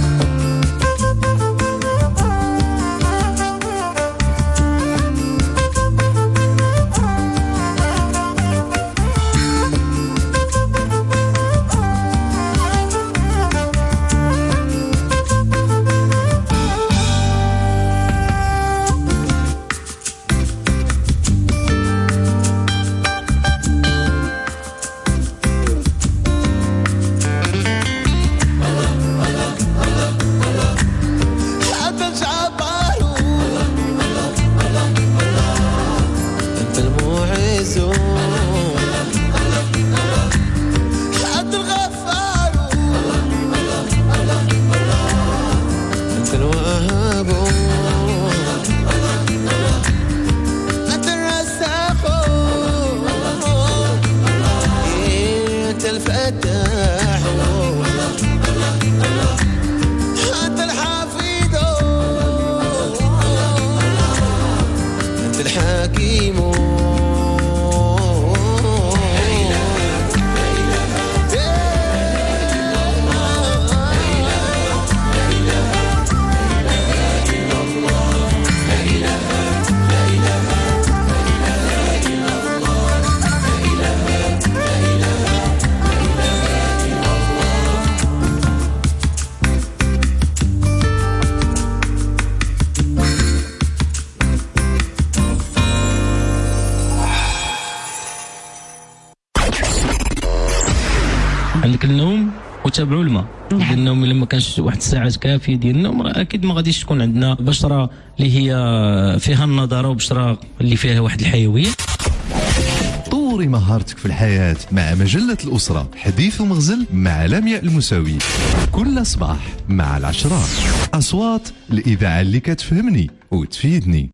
عندك النوم وتابعوا الماء. نعم. النوم لما كانش واحد الساعات كافيه ديال النوم اكيد ما غاديش تكون عندنا بشره اللي هي فيها النضاره وبشره اللي فيها واحد الحيويه. طوري مهارتك في الحياة مع مجلة الأسرة حديث ومغزل مع لمياء المساوي كل صباح مع العشرة. أصوات الإذاعة اللي كتفهمني وتفيدني.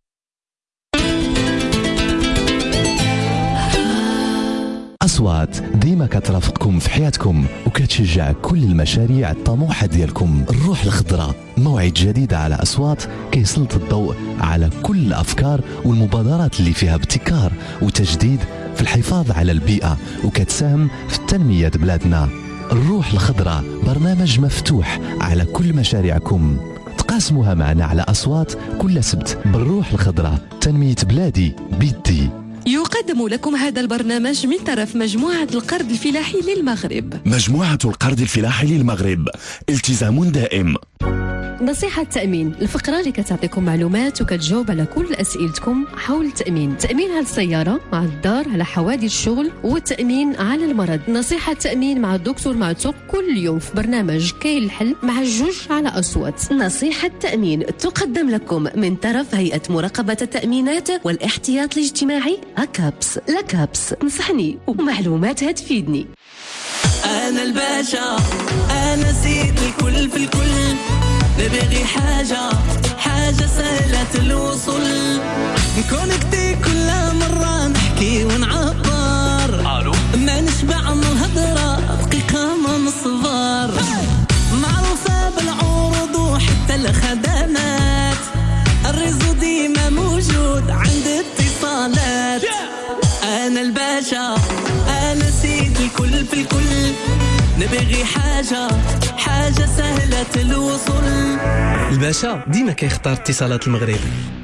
أصوات ديما كترافقكم في حياتكم وكتشجع كل المشاريع الطموحة ديالكم. الروح الخضراء موعد جديد على أصوات كيسلط الضوء على كل الأفكار والمبادرات اللي فيها ابتكار وتجديد في الحفاظ على البيئة وكتساهم في التنمية بلادنا. الروح الخضراء برنامج مفتوح على كل مشاريعكم، تقاسموها معنا على أصوات كل سبت. بالروح الخضراء تنمية بلادي بيدي. يقدم لكم هذا البرنامج من طرف مجموعة القرض الفلاحي للمغرب. مجموعة القرض الفلاحي للمغرب، التزام دائم. نصيحة التأمين، الفقرة اللي كتعطيكم معلومات وكتجاوب على كل أسئلتكم حول التأمين. تأمين على السيارة، على الدار، على حوادث الشغل، والتأمين على المرض. نصيحة التأمين مع الدكتور معتوق كل يوم في برنامج كاين الحل مع الجوج على أصوات. نصيحة التأمين تقدم لكم من طرف هيئة مراقبة التأمينات والاحتياط الاجتماعي أكابس. لكابس نصحني ومعلوماتها تفيدني. أنا الباشا، أنا سيد الكل في الكل، نبغي حاجة حاجة سهلة الوصول، نكونكتي كل مرة نحكي ونعبر، ألو ما نشبع من الهضرة دقيقة ما نصبر، معروفة بالعروض وحتى الخدمات، الريزو ديما موجود عند اتصالات. أنا الباشا، أنا سيد الكل في الكل، نبغي حاجة حاجة سهلة الوصول. الباشا ديما كيختار اتصالات المغرب.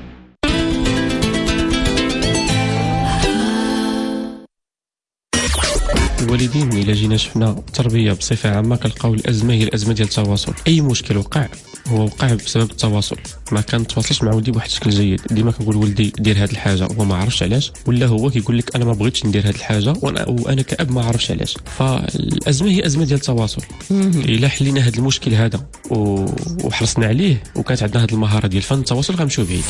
الوالدين إلا جينا شفنا التربية بصفة عامة كنلقاو الأزمة هي الأزمة ديال التواصل. أي مشكل وقع هو وقع بسبب التواصل، ما كنتواصلش مع ولدي بواحد الشكل جيد. ديما كنقول ولدي دير هاد الحاجة وهو ما عرفش علاش، ولا هو كيقول لك أنا ما بغيتش ندير هاد الحاجة وأنا وأنا كأب ما عرفش علاش. فالأزمة هي أزمة ديال التواصل. إلا حلينا هاد المشكل هذا وحرصنا عليه وكانت عندنا هاد المهارة ديال فن التواصل غنمشيو بعيد.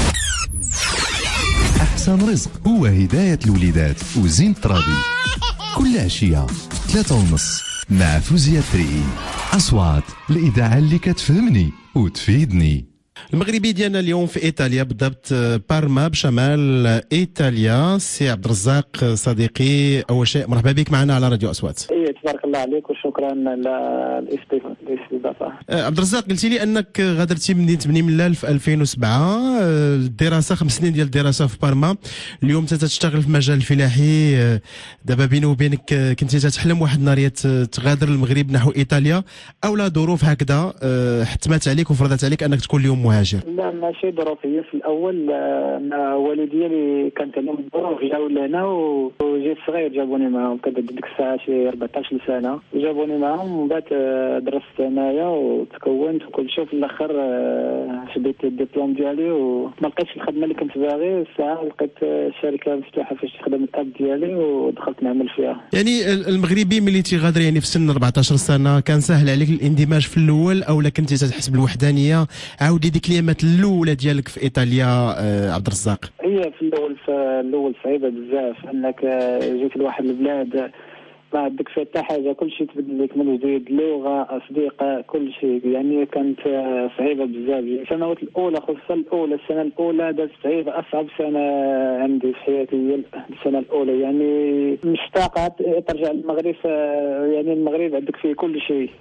أحسن رزق هو هداية الوليدات وزين الترابي كل عشية ثلاثة ونص مع فوزية تريئي. أصوات الإذاعة اللي كتفهمني وتفيدني. المغربي ديالنا اليوم في ايطاليا بالضبط بارما بشمال ايطاليا. سي عبد الرزاق صديقي، اول شيء مرحبا بك معنا على راديو اصوات. اي تبارك الله عليك وشكرا على الاستضافه. عبد الرزاق، قلتي لي انك غادرتي من مدينه بني ملال في ألفين وسبعة، الدراسه خمس سنين ديال الدراسه في بارما. اليوم انت تشتغل في مجال الفلاحي، دابا بيني وبينك كنتي تتحلم واحد النهار تغادر المغرب نحو ايطاليا، او لا ظروف هكذا حتمت عليك وفرضت عليك انك تكون اليوم مهاجر؟ لا ماشي ظروفيه. في الاول مع والدي اللي كانت عندهم الظروف جاوا لهنا وجيت صغير جابوني معاهم، كانت ديك الساعه شي أربعطاش سنه وجابوني معاهم، ومن بعد درست هنايا وتكونت وكل شيء. في الاخر شديت الدبلوم ديالي وما لقيتش الخدمه اللي كنت باغي. الساعه لقيت شركه مفتوحه فاش تخدم الاب ديالي ودخلت نعمل فيها. يعني المغربي ملي تيغادر يعني في سن أربعطاش سنه كان سهل عليك الاندماج في الاول، او لا كنتي تحس بالوحدانيه؟ عاودي ديك اليامات الاولى ديالك في ايطاليا عبد الرزاق. هي في الاول في الاول صعيبه بزاف، انك جيت لواحد البلاد ما عندك فيها حتى حاجه، كل شيء تبدل لك من جديد، اللغه، اصدقاء، كل شيء. يعني كانت صعيبه بزاف. السنوات الاولى خصوصا الاولى السنه الاولى دازت صعيبه، اصعب سنه عندي في حياتي هي السنه الاولى. يعني مشتاقه ترجع للمغرب، يعني المغرب عندك فيه كل شيء.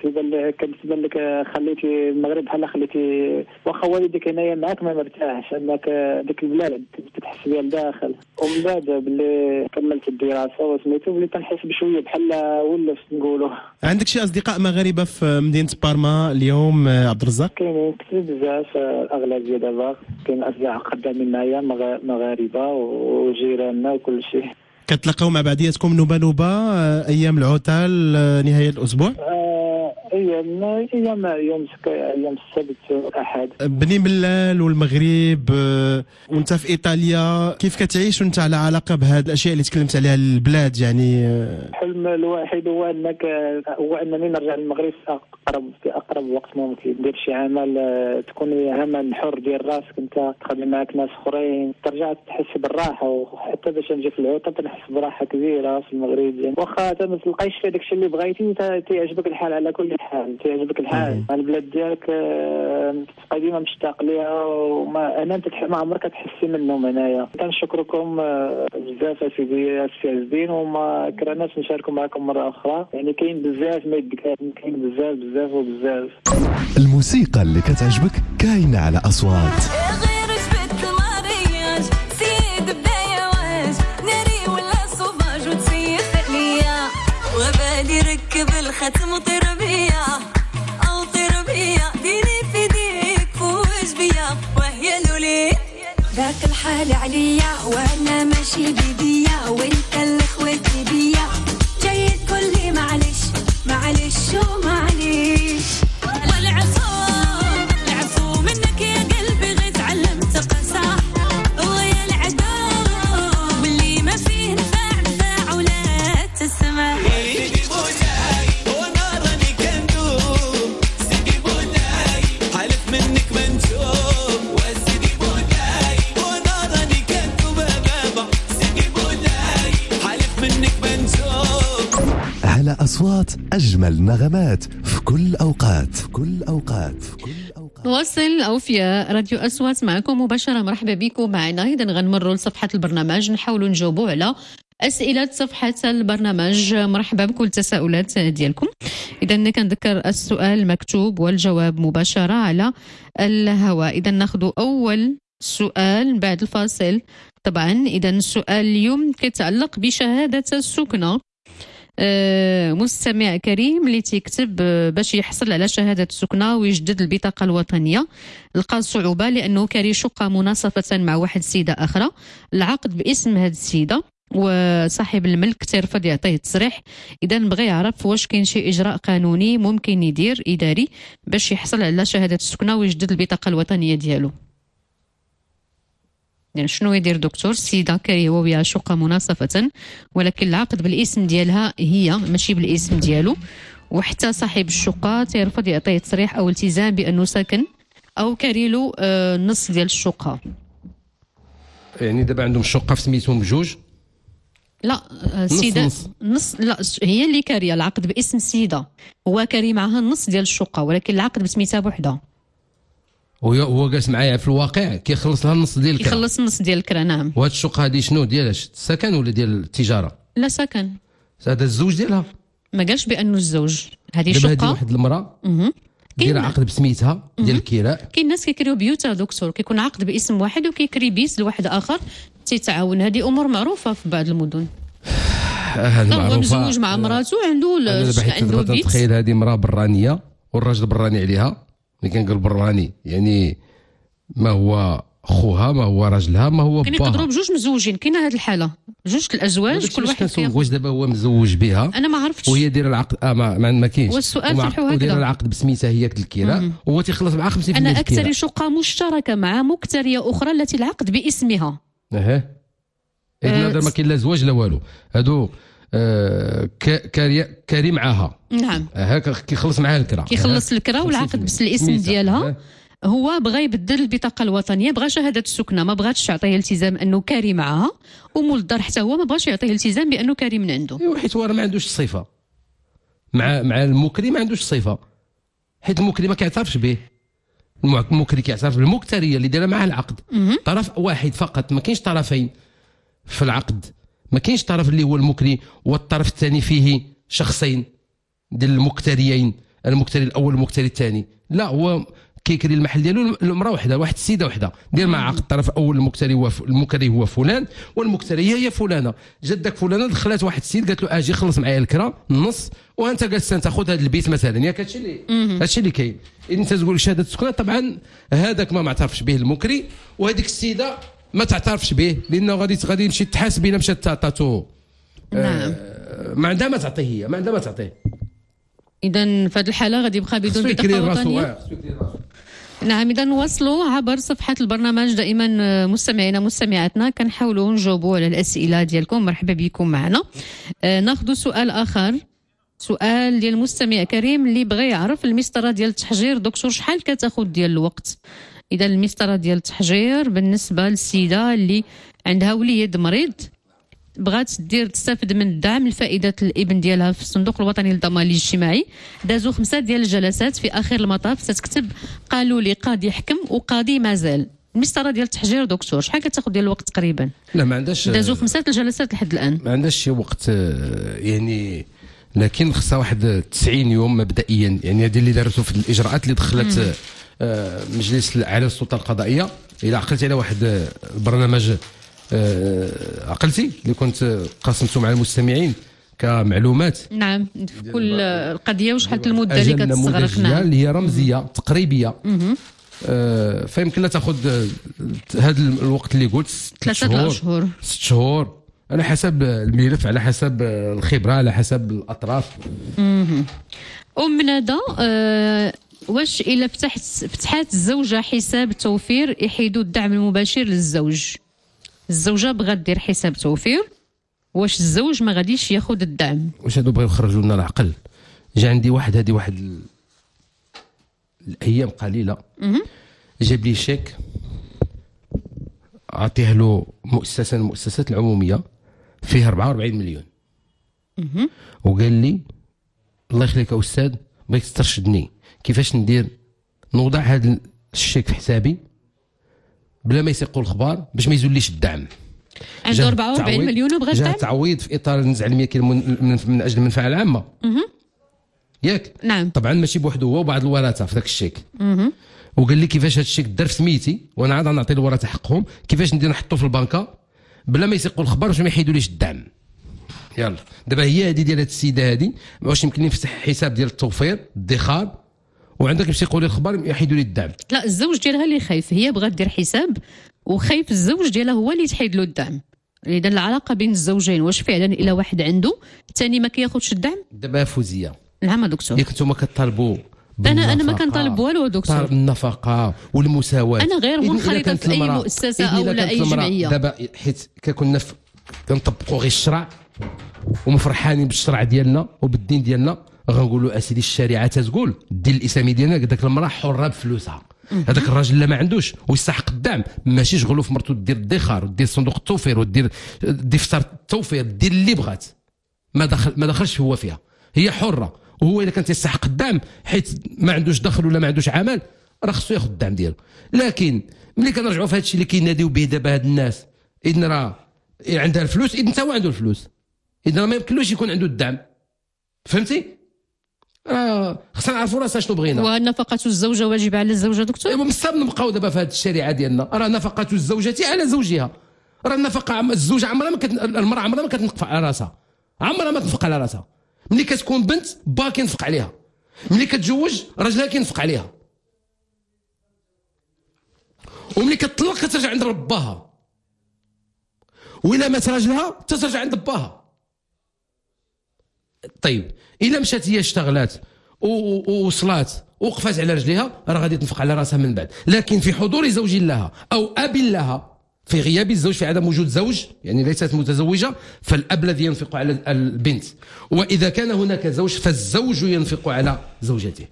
كتبان لك خليتي المغرب بحال خليتي، واخا والديك هنايا معاك ما مرتاحش، انك ديك البلاد تحس بها لداخل. ومن بعد باللي كملت الدراسه وسميتو بلي تنحس بشويه بحال ولا نقولوا. عندك شي اصدقاء مغاربه في مدينه بارما اليوم عبد الرزاق؟ كاينين كثير بزاف، الاغلبيه دابا كاين اصدقاء خدامين معايا مغاربه وجيراننا وكل شيء. كتلاقاو مع بعضياتكم نوبه نوبه ايام العطل نهايه الاسبوع؟ ايام ايام يوم ايام السبت والاحد. بني ملال والمغرب وانت في ايطاليا، كيف كتعيش وانت على علاقه بهذه الاشياء اللي تكلمت عليها البلاد؟ يعني الحلم الواحد هو انك هو انني نرجع للمغرب في اقرب في اقرب وقت ممكن، ندير شي عمل تكون عمل حر ديال راسك، انت تخدم معك ناس اخرين، ترجع تحس بالراحه. وحتى باش نجي في العطل تنحس براحه كبيره في المغرب. يعني واخا ما تلقايش في داكشي اللي بغيتي، تعجبك الحال على كل حال، تعجبك الحال. البلاد ديالك تبقى ديما مشتاق ليها، وما انا ما عمرك تحسي منهم. هنايا كنشكركم بزاف اسيدي السي عز الدين، وما كرهناش نشاركوا معكم مره اخرى. يعني كاين بزاف ما يتقال، كاين بزاف بزاف وبزاف. الموسيقى اللي كتعجبك كاينه على اصوات. ركب الختم وطير بيا او طير بيا، ديني في ديك فوز بيا وهي لولي ذاك الحال عليا وانا ماشي بيديا، وانت اللي خويتي بيا جاي تقول لي معلش معلش ومعليش. والعفو العفو منك يا قلبي، غير تعلمت قسا ويا العدو واللي ما فيه نفاع نفاع ولا تسمع. على أصوات أجمل نغمات في كل أوقات في كل أوقات نواصل أوفياء راديو أصوات معكم مباشرة. مرحبا بكم معنا. إذا غنمروا لصفحة البرنامج نحاولوا نجاوبوا على أسئلة صفحة البرنامج. مرحبا بكل التساؤلات ديالكم. إذا كنذكر السؤال مكتوب والجواب مباشرة على الهواء. إذا ناخذ أول سؤال بعد الفاصل طبعا. إذا السؤال اليوم كيتعلق بشهادة السكنة. أه مستمع كريم اللي تيكتب باش يحصل على شهادة السكنة ويجدد البطاقة الوطنية لقى صعوبة لأنه كاري شقة مناصفة مع واحد السيدة أخرى، العقد باسم هذه السيدة وصاحب الملك تيرفض يعطيه التصريح. إذا بغى يعرف واش كاين شي إجراء قانوني ممكن يدير إداري باش يحصل على شهادة السكنة ويجدد البطاقة الوطنية ديالو. يعني شنو يدير دكتور؟ السيدة كاري هو وياها شقة مناصفة ولكن العقد بالاسم ديالها هي ماشي بالاسم ديالو، وحتى صاحب الشقة تيرفض يعطيه تصريح أو التزام بأنه ساكن أو كاريلو آه نص ديال الشقة. يعني دابا عندهم الشقة في سميتهم بجوج؟ لا السيدة نص, نص لا هي اللي كارية العقد باسم السيدة، هو كاري معها النص ديال الشقة ولكن العقد بسميتها بوحدها. وهو جالس معايا في الواقع كيخلص لها النص ديال الكرا. يخلص النص ديال الكرا. نعم. وهاد الشقه هذه شنو ديالاش السكن ولا ديال التجاره؟ لا سكن. هذا الزوج ديالها ما قالش بانه الزوج. هذه شقه شقه واحد المراه دير عقد بسميتها ديال الكراء. كاين ناس كيكريو بيوتها دكتور، كيكون عقد باسم واحد وكيكري بيت لواحد اخر تيتعاون. هذه امور معروفه في بعض المدن. هو مزوج مع مراته عنده عنده بيت. تخيل هذه مراه برانيه والراجل براني عليها. اللي كنقول براني يعني ما هو خوها ما هو راجلها ما هو باها. كنقدروا بجوج مزوجين. كاينه هذه الحاله جوج الازواج كل واحد فيهم. واش دابا هو مزوج بها انا ما عرفتش وهي دايره العقد اه ما, ما كاينش. والسؤال في الحوار هكذا ودايره العقد بسميتها هي الكراء وهو تيخلص معها خمسين بالمئة. انا اكثر شقه مشتركه مع مكتريه اخرى التي العقد باسمها. اها اذا هذا ما كاين لا زواج لا والو. هادو آه كاري كاري معاها. نعم. اه كيخلص معاها الكرا كيخلص الكرا والعقد بس الاسم ديالها. هو بغى يبدل البطاقه الوطنيه، بغى شهاده السكنه، ما بغاتش تعطيه التزام انه كاري معها، ومول الدار حتى هو ما بغاش يعطيه التزام بانه كاري من عنده. ايوا حيت هو ما عندوش الصفه مع مع المكري، ما عندوش الصفه حيت المكري ما كيعترفش به. المكري كيعترف بالمكتريه اللي دايره معاه العقد. طرف واحد فقط، ما كاينش طرفين في العقد. ما كاينش طرف اللي هو المكري والطرف الثاني فيه شخصين ديال المكتريين، المكتري الاول والمكتري الثاني. لا هو كيكري المحل ديالو المراه وحده، واحد السيده وحده دير مع عقد. الطرف الاول المكتري هو المكري هو فلان والمكتريه هي فلانه. جات داك فلانه دخلت واحد السيد قالت له اجي خلص معايا الكرا النص وانت جالس انت خذ هذا البيت مثلا. ياك هادشي اللي هادشي اللي كاين. انت تقول شهاده السكنه طبعا هذاك ما معترفش به المكري وهذيك السيده ما تعترفش به لانه غادي غادي يمشي تحاسب الا مشات تعطاتو. نعم. آه ما عندها ما تعطيه هي ما عندها ما تعطيه. اذا في هذه الحاله غادي يبقى بدون بطاقه وطنيه. نعم. إذا نواصلوا عبر صفحة البرنامج دائما مستمعينا مستمعاتنا كنحاولوا نجاوبوا على الأسئلة ديالكم. مرحبا بكم معنا. آه ناخذ سؤال آخر، سؤال ديال المستمع كريم اللي بغى يعرف المسطرة ديال التحجير دكتور شحال كتاخذ ديال الوقت. إذا المسطرة ديال التحجير بالنسبة للسيدة اللي عندها وليد مريض بغات دير تستافد من الدعم لفائده الابن ديالها في الصندوق الوطني للضمان الاجتماعي، دازوا خمسه ديال الجلسات. في اخر المطاف ستكتب قالوا لي قاضي حكم وقاضي مازال. المسطره ديال التحجير دكتور شحال كتاخذ ديال الوقت تقريبا؟ لا ما عندهاش، دازوا خمسه الجلسات لحد الان. ما عندهاش شي وقت يعني، لكن خصها واحد تسعين يوم مبدئيا. يعني هذه اللي دارته في الاجراءات اللي دخلت آه مجلس على السلطه القضائيه. الى عقلتي على واحد البرنامج آه عقلتي اللي كنت قاسمته مع المستمعين كمعلومات. نعم في كل القضيه وشحال المده اللي كتستغرق. نعم اللي هي رمزيه تقريبيه. آه فيمكن لا تاخذ هذا الوقت اللي قلت ثلاثه اشهر ست شهور على حسب الملف، على حسب الخبره، على حسب الاطراف. ام ندى آه واش الا فتحت فتحات الزوجه حساب توفير يحيدوا الدعم المباشر للزوج؟ الزوجه بغات دير حساب توفير، واش الزوج ما غاديش ياخذ الدعم؟ واش هادو بغاو يخرجوا لنا العقل؟ جا عندي واحد هذه واحد ال... الايام قليله جاب لي شيك عطيه له مؤسسه من المؤسسات العموميه فيه أربعة وأربعين مليون وقال لي الله يخليك يا استاذ بغيت ترشدني كيفاش ندير نوضع هذا الشيك في حسابي بلا ما يسيقوا الخبار باش ما يزوليش الدعم. عنده أربعة وأربعين مليون وبغى الدعم. جا تعويض في اطار النزع الملكي من, من اجل المنفعه العامه. ياك نعم طبعا ماشي بوحده هو وبعض الورثه في ذاك الشيك. وقال لي كيفاش هذا الشيك دار في سميتي وانا عاد نعطي الورثه حقهم، كيفاش ندير نحطو في البنكه بلا ما يسيقوا الخبر باش ما يحيدوليش الدعم. يلا دابا هي هذه ديال هذه السيده هذه واش يمكن نفتح حساب ديال التوفير الادخار وعندك باش يقول لي الخبر يحيدوا لي الدعم؟ لا الزوج ديالها اللي خايف، هي بغات دير حساب وخايف الزوج ديالها هو اللي تحيد له الدعم. اذا العلاقه بين الزوجين واش فعلا الا واحد عنده الثاني ما كياخذش الدعم؟ دابا فوزيه. نعم دكتور. ياك نتوما كطالبوا انا انا ما كنطالب والو دكتور. طالب النفقه والمساواه. انا غير منخرطه في اي مؤسسه او لا اي جمعيه. دابا حيت كنا كنطبقوا غير الشرع ومفرحانين بالشرع ديالنا وبالدين ديالنا، غنقولوا اسيدي الشريعه تتقول الدين الاسلامي ديالنا داك المراه حره بفلوسها. هذاك الراجل اللي ما عندوش ويستحق الدعم ماشي شغلو في مرتو دير الادخار ودير صندوق التوفير ودير دفتر التوفير دير اللي بغات، ما دخل ما دخلش هو فيها، هي حره. وهو اذا كان يستحق الدعم حيت ما عندوش دخل ولا ما عندوش عمل راه خصو ياخذ الدعم ديالو. لكن ملي كنرجعوا في هذا الشيء اللي كيناديو به دابا هاد الناس، اذن راه عندها الفلوس، اذن حتى هو عنده الفلوس، اذن راه ما يمكنلوش يكون عنده الدعم. فهمتي؟ راه خصنا نعرفوا راسنا شنو بغينا. ونفقة الزوجة واجبة على الزوجة دكتور؟ ايوا بصح نبقاو دابا في هذه الشريعه ديالنا، راه نفقة الزوجة على زوجها. راه النفقه الزوجه عمرها ما كت... المراه عمرها ما كتنفق على راسها، عمرها ما تنفق على راسها. ملي كتكون بنت با كينفق عليها، ملي كتزوج راجلها كينفق عليها، وملي كتطلق كترجع عند رباها، وإلا مات راجلها ترجع عند باها. طيب الا مشات هي اشتغلات ووصلات ووقفات على رجليها راه غادي تنفق على راسها من بعد. لكن في حضور زوج لها او اب لها، في غياب الزوج، في عدم وجود زوج يعني ليست متزوجه، فالاب الذي ينفق على البنت، واذا كان هناك زوج فالزوج ينفق على زوجته.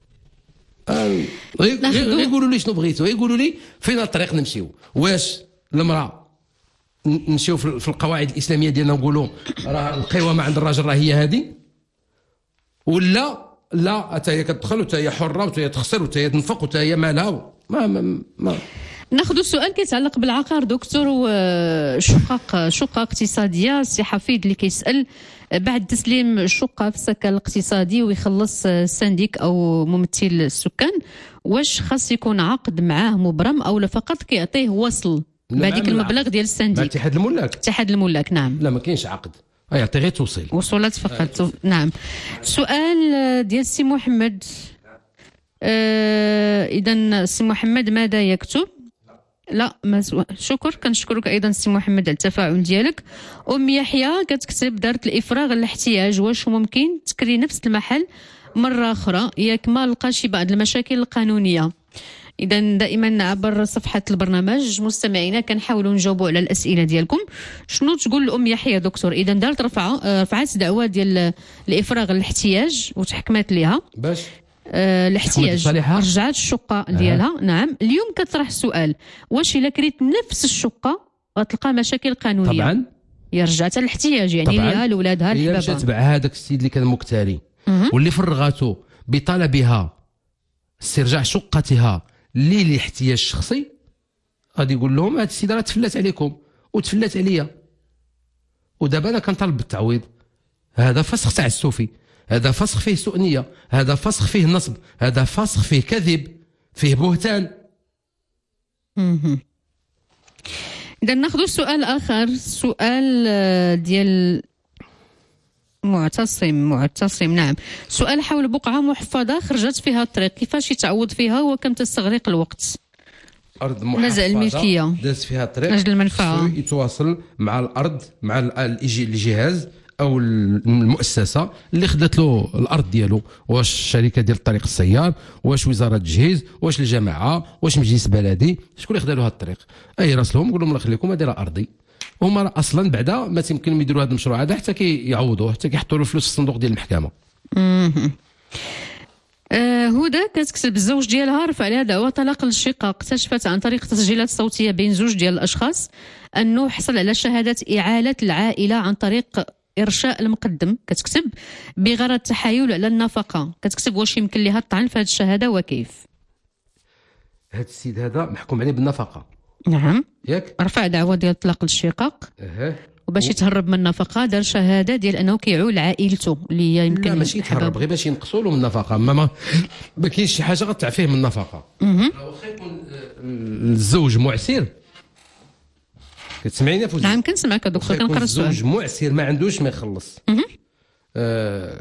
يقولوا لي شنو بغيتوا، يقولوا لي فين الطريق نمشيو. واش المراه نمشيو في القواعد الاسلاميه ديالنا نقولوا راه القوامه عند الراجل راه هي هذه، ولا لا حتى هي كتدخل وحتى هي حره وحتى هي تخسر وحتى هي تنفق وحتى هي مالها. ما ما, ما. ناخذ السؤال كيتعلق بالعقار دكتور، وشقق شقه اقتصاديه. سي حفيظ اللي كيسال بعد تسليم الشقه في السكن الاقتصادي ويخلص السنديك او ممثل السكان، واش خاص يكون عقد معاه مبرم او لا فقط كيعطيه وصل بهذيك المبلغ ديال السنديك؟ اتحاد الملاك. اتحاد الملاك نعم. لا ما كاينش عقد، يعطي غير توصيل، وصولات فقط. آه. نعم. سؤال ديال سي محمد. آه اذا سي محمد ماذا يكتب؟ لا ما سو... شكر، كنشكرك ايضا سي محمد على التفاعل ديالك. ام يحيى كتكتب دارت الافراغ الاحتياج، واش ممكن تكري نفس المحل مره اخرى ياك ما لقى شي بعض المشاكل القانونيه؟ اذا دائما عبر صفحه البرنامج مستمعينا كنحاولوا نجاوبوا على الاسئله ديالكم. شنو تقول الام يحيى دكتور؟ اذا دارت رفعه رفعات دعوه ديال الافراغ الاحتياج وتحكمت ليها باش آه الاحتياج، رجعت الشقه ديالها. آه. نعم. اليوم كطرح السؤال، واش الا كريت نفس الشقه غتلقى مشاكل قانونيه؟ طبعا هي رجعت الاحتياج يعني ليها لولادها لحبابها. الا مشات مع هذاك السيد اللي كان مكتري واللي فرغاته بطلبها استرجاع شقتها للاحتياج الشخصي، غادي يقول لهم هذا السيد راه تفلات عليكم وتفلات عليا، ودابا انا كنطالب بالتعويض. هذا فسخ تعسفي، هذا فسخ فيه سوء نية، هذا فسخ فيه نصب، هذا فسخ فيه كذب، فيه بهتان. إذا ناخذ سؤال آخر، سؤال ديال معتصم معتصم نعم. سؤال حول بقعة محفظة خرجت فيها الطريق، كيفاش يتعوض فيها وكم تستغرق الوقت؟ أرض محفظة نزع الملكية داز فيها الطريق أجل المنفعة، يتواصل مع الأرض مع الجهاز او المؤسسه اللي خدات له الارض ديالو، واش الشركه ديال الطريق السيار، واش وزاره التجهيز، واش الجماعه، واش مجلس بلدي، شكون اللي خدا له هذا الطريق؟ اي راسلهم قول لهم راه خليكم هذه راه ارضي. هما اصلا بعدا ما تيمكن لهم يديروا هذا المشروع هذا حتى كيعوضوه، حتى كيحطوا له الفلوس في الصندوق ديال المحكمه. اها آه هدى كتكتب الزوج ديالها رفع عليها دعوى طلاق للشقاق، اكتشفت عن طريق تسجيلات صوتيه بين زوج ديال الاشخاص انه حصل على شهاده اعاله العائله عن طريق إرشاء المقدم، كتكتب بغرض التحايل على النفقة. كتكتب واش يمكن لها الطعن في هذه الشهادة وكيف؟ هذا السيد هذا محكوم عليه بالنفقة. نعم ياك رفع دعوة ديال طلاق الشقاق. اها وباش يتهرب من النفقة دار شهادة ديال أنه كيعول عائلته اللي هي يمكن. لا ماشي يتهرب، غير باش ينقصوا له من النفقة، ما ما, ما كاينش شي حاجة غتعفيه من النفقة. اها واخا يكون الزوج معسر، كتسمعيني فوزي؟ نعم كنسمعك دكتور كنقرا السؤال. الزوج معسر ما عندوش ما يخلص، آه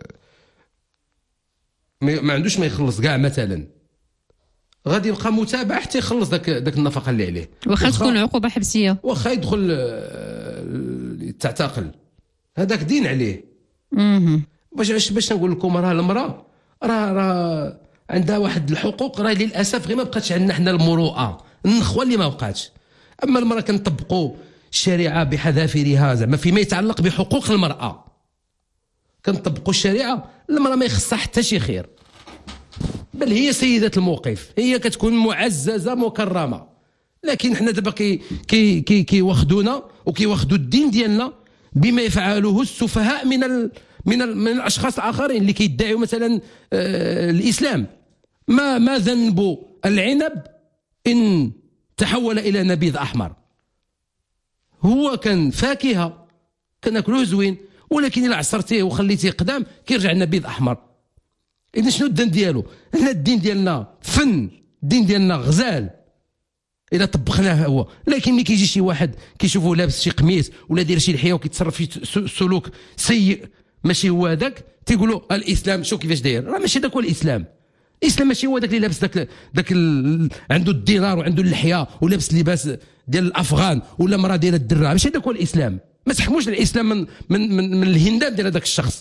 ما عندوش ما يخلص كاع، مثلا غادي يبقى متابع حتى يخلص داك داك النفقه اللي عليه، واخا تكون عقوبه حبسيه، واخا يدخل آه تعتقل، هذاك دين عليه. اها باش باش نقول لكم راه المراه راه راه عندها واحد الحقوق، راه للاسف غير ما بقاتش عندنا حنا المروءه، النخوه اللي ما بقاتش. اما المراه كنطبقوا الشريعه بحذافيرها، زعما فيما يتعلق بحقوق المراه كنطبقوا الشريعه، المراه ما يخصها حتى شي خير، بل هي سيده الموقف، هي كتكون معززه مكرمه. لكن حنا دابا كي كي كي كيواخذونا وكيواخذوا الدين ديالنا بما يفعله السفهاء من ال من ال من الاشخاص الاخرين اللي كيدعيوا مثلا آه الاسلام. ما ما ذنب العنب إن تحول إلى نبيذ أحمر. هو كان فاكهة كناكلوه زوين، ولكن إلا عصرتيه وخليتيه قدام كيرجع نبيذ أحمر. إذا شنو الدين ديالو؟ حنا الدين ديالنا فن، الدين ديالنا غزال إذا طبقناه هو. لكن ملي كيجي شي واحد كيشوفوه لابس شي قميص ولا داير شي لحية وكيتصرف في سلوك سيء ماشي هو هذاك، تيقولوا الإسلام شوف كيفاش داير. راه ماشي داك هو الإسلام. الإسلام ماشي هو داك اللي لابس داك داك ال... عنده الدينار وعنده اللحية ولابس لباس ديال الأفغان ولا مرأة دايره الدرة. ماشي داك هو الإسلام. ما تحكموش الإسلام من من من, من الهندام ديال هذاك الشخص.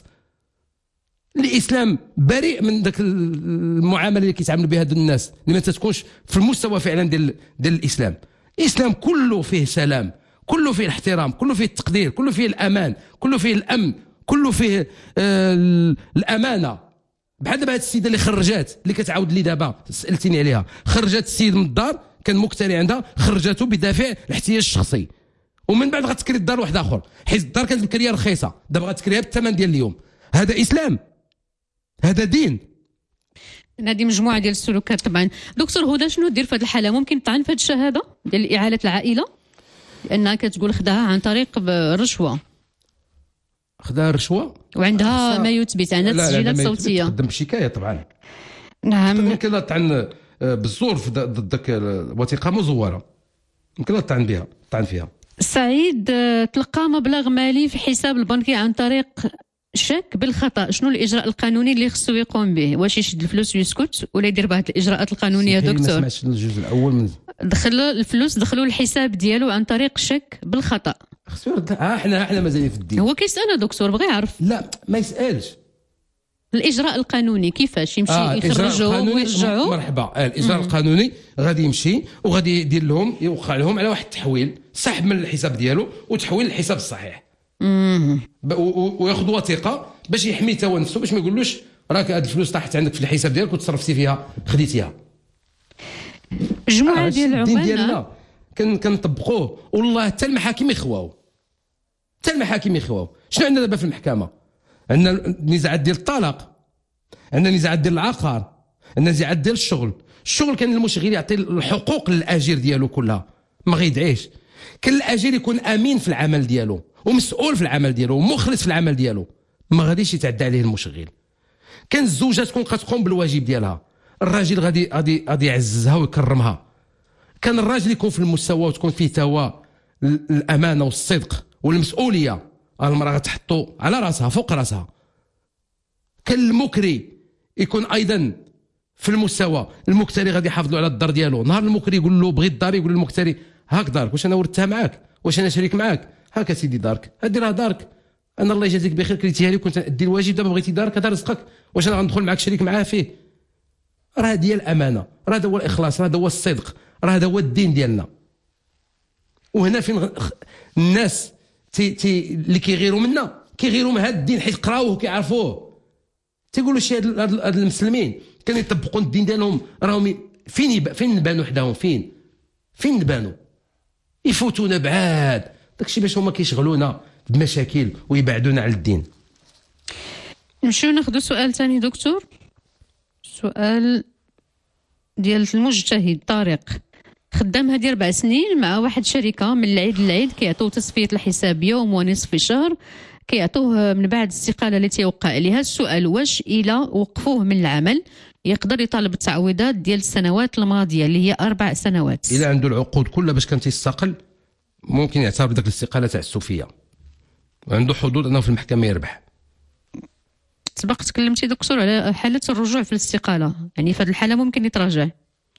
الإسلام بريء من ذاك المعامله اللي كيتعاملوا بها هاد الناس اللي ما تتكونش في المستوى فعلا ديال ديال الإسلام. الإسلام كله فيه سلام، كله فيه الاحترام، كله فيه التقدير، كله فيه الأمان، كله فيه الأمن، كله فيه آه الأمانة. بحال دابا هاد السيده اللي خرجات اللي كتعاود لي دابا سالتيني عليها، خرجت السيد من الدار كان مكتري عندها، خرجته بدافع الاحتياج الشخصي، ومن بعد غتكري الدار واحد اخر حيت الدار كانت بكريه رخيصه، دابا غتكريها بالثمن ديال اليوم. هذا اسلام؟ هذا دين؟ هذه مجموعه ديال السلوكات. طبعا دكتور هدى، شنو دير في هذه الحاله؟ ممكن تطعن في هذه الشهاده ديال اعاله العائله لانها كتقول خداها عن طريق الرشوه، خداها الرشوه وعندها ما يثبت، عندها تسجيلات صوتيه، تقدم بشكايه طبعا. نعم. ممكن لا تطعن بالزور ضد ذاك الوثيقه مزوره، ممكن لا تطعن بها تطعن فيها. سعيد تلقى مبلغ مالي في حساب البنكي عن طريق شك بالخطا، شنو الاجراء القانوني اللي خصو يقوم به؟ واش يشد الفلوس ويسكت ولا يدير بعض الاجراءات القانونيه؟ دكتور ما سمعتش الجزء الاول من دخل الفلوس، دخلوا الحساب ديالو عن طريق شك بالخطا، خصو يرد. ها احنا احنا مازالين في الدين. هو كيسال دكتور، بغى يعرف. لا ما يسالش. الاجراء القانوني كيفاش يمشي آه يخرجوا ويرجعوا؟ مرحبا. آه الاجراء مم. القانوني غادي يمشي وغادي يدير لهم، يوقع لهم على واحد التحويل، سحب من الحساب ديالو وتحويل للحساب الصحيح، وياخذ وثيقه باش يحمي تا نفسه، باش ما يقولوش راك هاد الفلوس طاحت عندك في الحساب ديالك وتصرفتي فيها خديتيها. مجموعه ديال العمال ديالنا كن كنطبقوه، والله حتى المحاكم يخواو، حتى المحاكم يخواو. شنو عندنا دابا في المحكمه؟ عندنا النزاعات ديال الطلاق، عندنا نزاعات ديال العقار، عندنا نزاعات ديال الشغل. الشغل كان المشغل يعطي الحقوق للاجير ديالو كلها، ما غيدعيش. كان الاجير يكون امين في العمل ديالو ومسؤول في العمل ديالو ومخلص في العمل ديالو، ما غاديش يتعدى عليه المشغل. كان الزوجه تكون كتقوم بالواجب ديالها، الراجل غادي غادي غادي يعززها ويكرمها. كان الراجل يكون في المستوى وتكون فيه توا الامانه والصدق والمسؤوليه، المراه غتحطو على راسها فوق راسها. كان المكري يكون ايضا في المستوى، المكتري غادي يحافظ له على الدار ديالو. نهار المكري يقول له بغيت داري، يقول للمكتري هاك دارك، واش انا ورثتها معاك؟ واش انا شريك معاك؟ هاك سيدي دارك، هادي راه دارك، انا الله يجازيك بخير كريتيها لي كنت ادي الواجب، دابا بغيتي دارك هذا رزقك، واش انا غندخل معاك شريك معاه فيه؟ راه هذه هي الامانه، راه هذا هو الاخلاص، راه هذا هو الصدق، راه هذا هو الدين ديالنا. وهنا فين الناس تي تي اللي كيغيروا منا كيغيروا من هذا الدين حيت قراوه وكيعرفوه. تيقولوا شي هاد المسلمين كانوا يطبقوا الدين ديالهم، راهم فين يب... فين نبانوا حداهم؟ فين فين نبانوا؟ يفوتونا بعاد، داكشي باش هما كيشغلونا بمشاكل ويبعدونا على الدين. نمشيو ناخذ سؤال ثاني دكتور، سؤال ديال المجتهد طارق، خدام هذه أربع سنين مع واحد شركة، من العيد للعيد كيعطوه تصفية الحساب يوم ونصف شهر، كيعطوه من بعد الاستقالة اللي تيوقع عليها. السؤال واش إلى وقفوه من العمل يقدر يطالب التعويضات ديال السنوات الماضية اللي هي أربع سنوات؟ إذا عنده العقود كلها باش كان تيستقل ممكن يعتبر داك الاستقالة تاع السوفية، عنده حدود أنه في المحكمة يربح. سبق تكلمتي دكتور على حالة الرجوع في الاستقالة، يعني في هذه الحالة ممكن يتراجع؟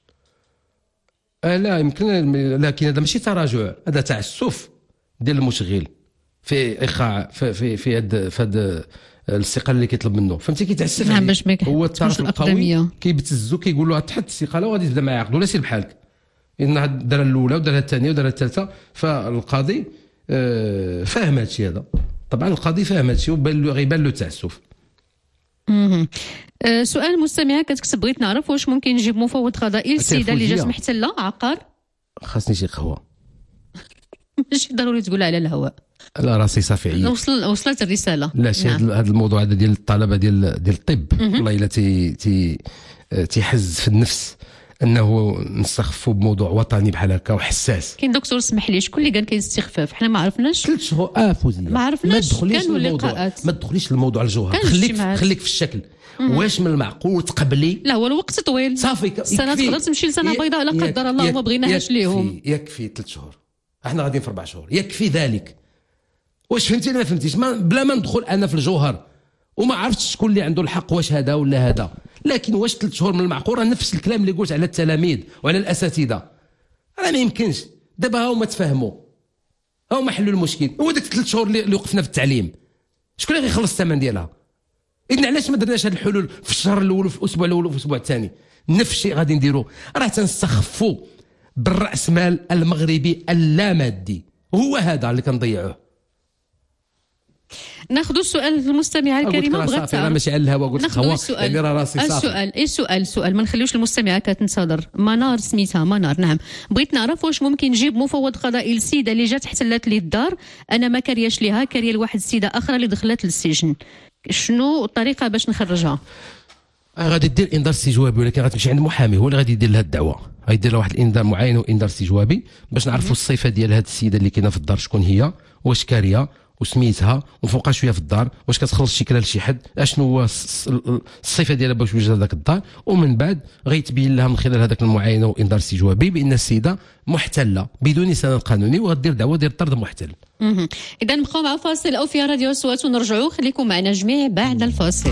آه لا يمكن، لكن هذا ماشي تراجع، هذا تعسف ديال المشغل في ايقاع في في في هاد في هاد الاستقاله اللي كيطلب منه، فهمتي؟ كيتعسف. نعم باش ما هو الطرف القوي كيبتزو كيقول له تحط الاستقاله وغادي تبدا معاه عقد ولا سير بحالك. ان دار الاولى ودار الثانيه ودار الثالثه، فالقاضي آه فاهم هذا الشيء هذا. طبعا القاضي فاهم هذا الشيء وبان له غيبان له التعسف. اها أه سؤال مستمعه كتكتب، بغيت نعرف واش ممكن نجيب مفوض قضائي للسيده اللي جات محتله عقار؟ خاصني شي قهوه. ماشي ضروري تقول على الهواء، لا راسي صافي عييت. وصل وصلت الرساله. لا شي هذا نعم. الموضوع هذا ديال الطلبه ديال ديال الطب والله الا تي تي تيحز في النفس. انه نستخفوا بموضوع وطني بحال هكا وحساس. كاين دكتور اسمح لي شكون اللي قال كاين استخفاف؟ حنا ما عرفناش ثلاث شهور اه فوزيه ما عرفناش. كانوا لقاءات ما تدخليش للموضوع الجوهر، خليك خليك في الشكل. واش من المعقول تقبلي؟ لا هو الوقت طويل صافي السنه تقدر تمشي لسنه بيضاء لا قدر الله وما بغيناهاش ليهم. يكفي ثلاث شهور، احنا غاديين في اربع شهور، يكفي ذلك. واش فهمتي ولا ما فهمتيش؟ ما بلا ما ندخل انا في الجوهر وما عرفتش شكون اللي عنده الحق، واش هذا ولا هذا. لكن واش ثلاث شهور من المعقول؟ نفس الكلام اللي قلت على التلاميذ وعلى الاساتذه، راه ما يمكنش. دابا ها هما تفاهموا، ها هما حلوا المشكل. هو داك ثلاث شهور اللي وقفنا في التعليم شكون اللي غيخلص الثمن ديالها؟ اذن علاش ما درناش هاد الحلول في الشهر الاول وفي الاسبوع الاول وفي الاسبوع الثاني؟ نفس الشيء غادي نديروا. راه تنستخفوا بالراس مال المغربي اللامادي، هو هذا اللي كنضيعوه. ناخذ السؤال المستمعه الكريمه بغات انا ماشي على الهواء قلت هو يعني راه راسي صافي. السؤال اي السؤال السؤال ما نخليوش المستمعه كتنتظر. منار سميتها منار. نعم بغيت نعرف واش ممكن نجيب مفوض قضائي للسيده اللي جات احتلت لي الدار، انا ما كارياش ليها، كاريه لواحد السيده اخرى اللي دخلت للسجن، شنو الطريقه باش نخرجها؟ غادي دير انذار استجوابي، ولكن غتمشي عند محامي هو اللي غادي يدير لها الدعوه، غيدير لها واحد الانذار معين وانذار استجوابي باش نعرفوا الصفه ديال هذه السيده اللي كاينه في الدار شكون هي، واش كاريه وسميتها وفوقها شويه في الدار، واش كتخلص شكلها لشي حد، اشنو هو الصفه ديالها باش توجد هذاك الدار. ومن بعد غيتبين لها من خلال هذاك المعاينه وانذار استجوابي بان السيده محتله بدون سند قانوني وغدير دعوه ديال طرد محتل. اذا نبقاو مع فاصل او في راديو أصوات ونرجعوا. خليكم معنا جميع بعد الفاصل.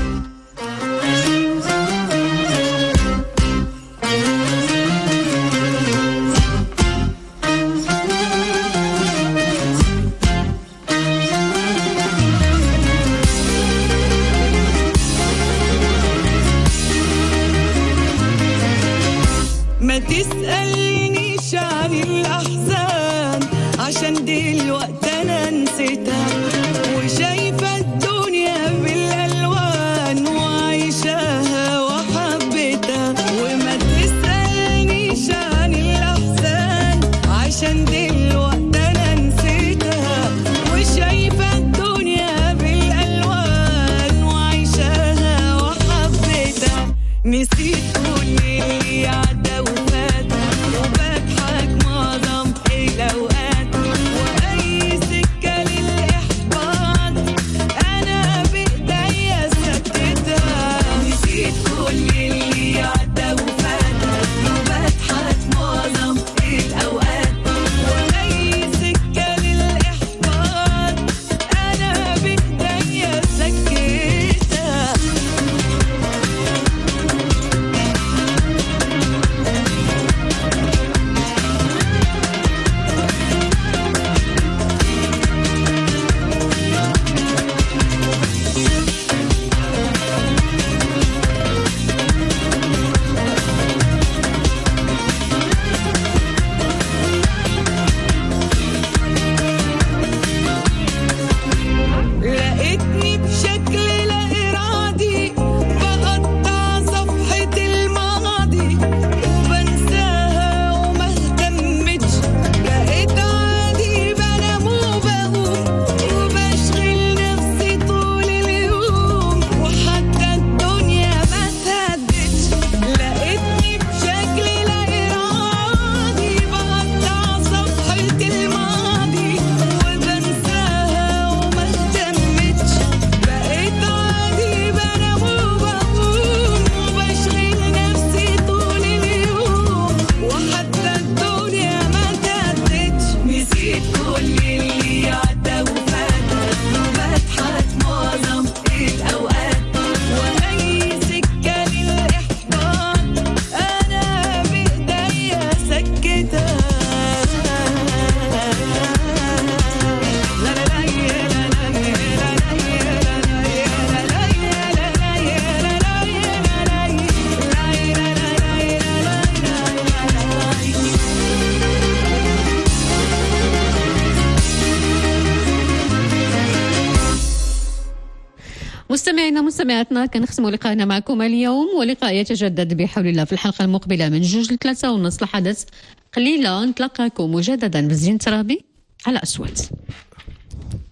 ما تسألنيش عن الأحزان عشان دلوقتي أنا نسيتها، وشايفة الدنيا بالألوان وعايشاها وحبيتها. وما تسألنيش عن الأحزان عشان دلوقتي أنا نسيتها، وشايفة الدنيا بالألوان وعايشاها وحبيتها. نسيت كل اللي عدى وفات وبضحك معظم الأوقات، وأي سكة للإحباط أنا بإيديا سكتها. نسيت كل اللي عدى وفات وبضحك معظم الأوقات، وأي سكة للإحباط أنا بإيديا سكتها. لقيتني بشكل لا إرادي بقطع صفحة الماضي وبنساها وما اهتمتش، بقيت عادي بنام وبقوم وبشغل نفسي طول اليوم وحتى الدنيا ما تهدتش. لقيتني بشكل لا إرادي بقطع صفحة الماضي وبنساها وما اهتمتش، بقيت عادي بنام وبقوم وبشغل نفسي طول اليوم وحتى الدنيا ما تهدتش. نسيت كل اللي عدى وفات وبضحك معظم الأوقات، وأي سكة للإحباط أنا بإيديا سكتها. مستمعينا مستمعاتنا كنختموا لقاءنا معكم اليوم، ولقاء يتجدد بحول الله في الحلقة المقبلة من جوج لثلاثة ونص لحدث قليلة. نتلقاكم مجددا بالزين الترابي على أصوات.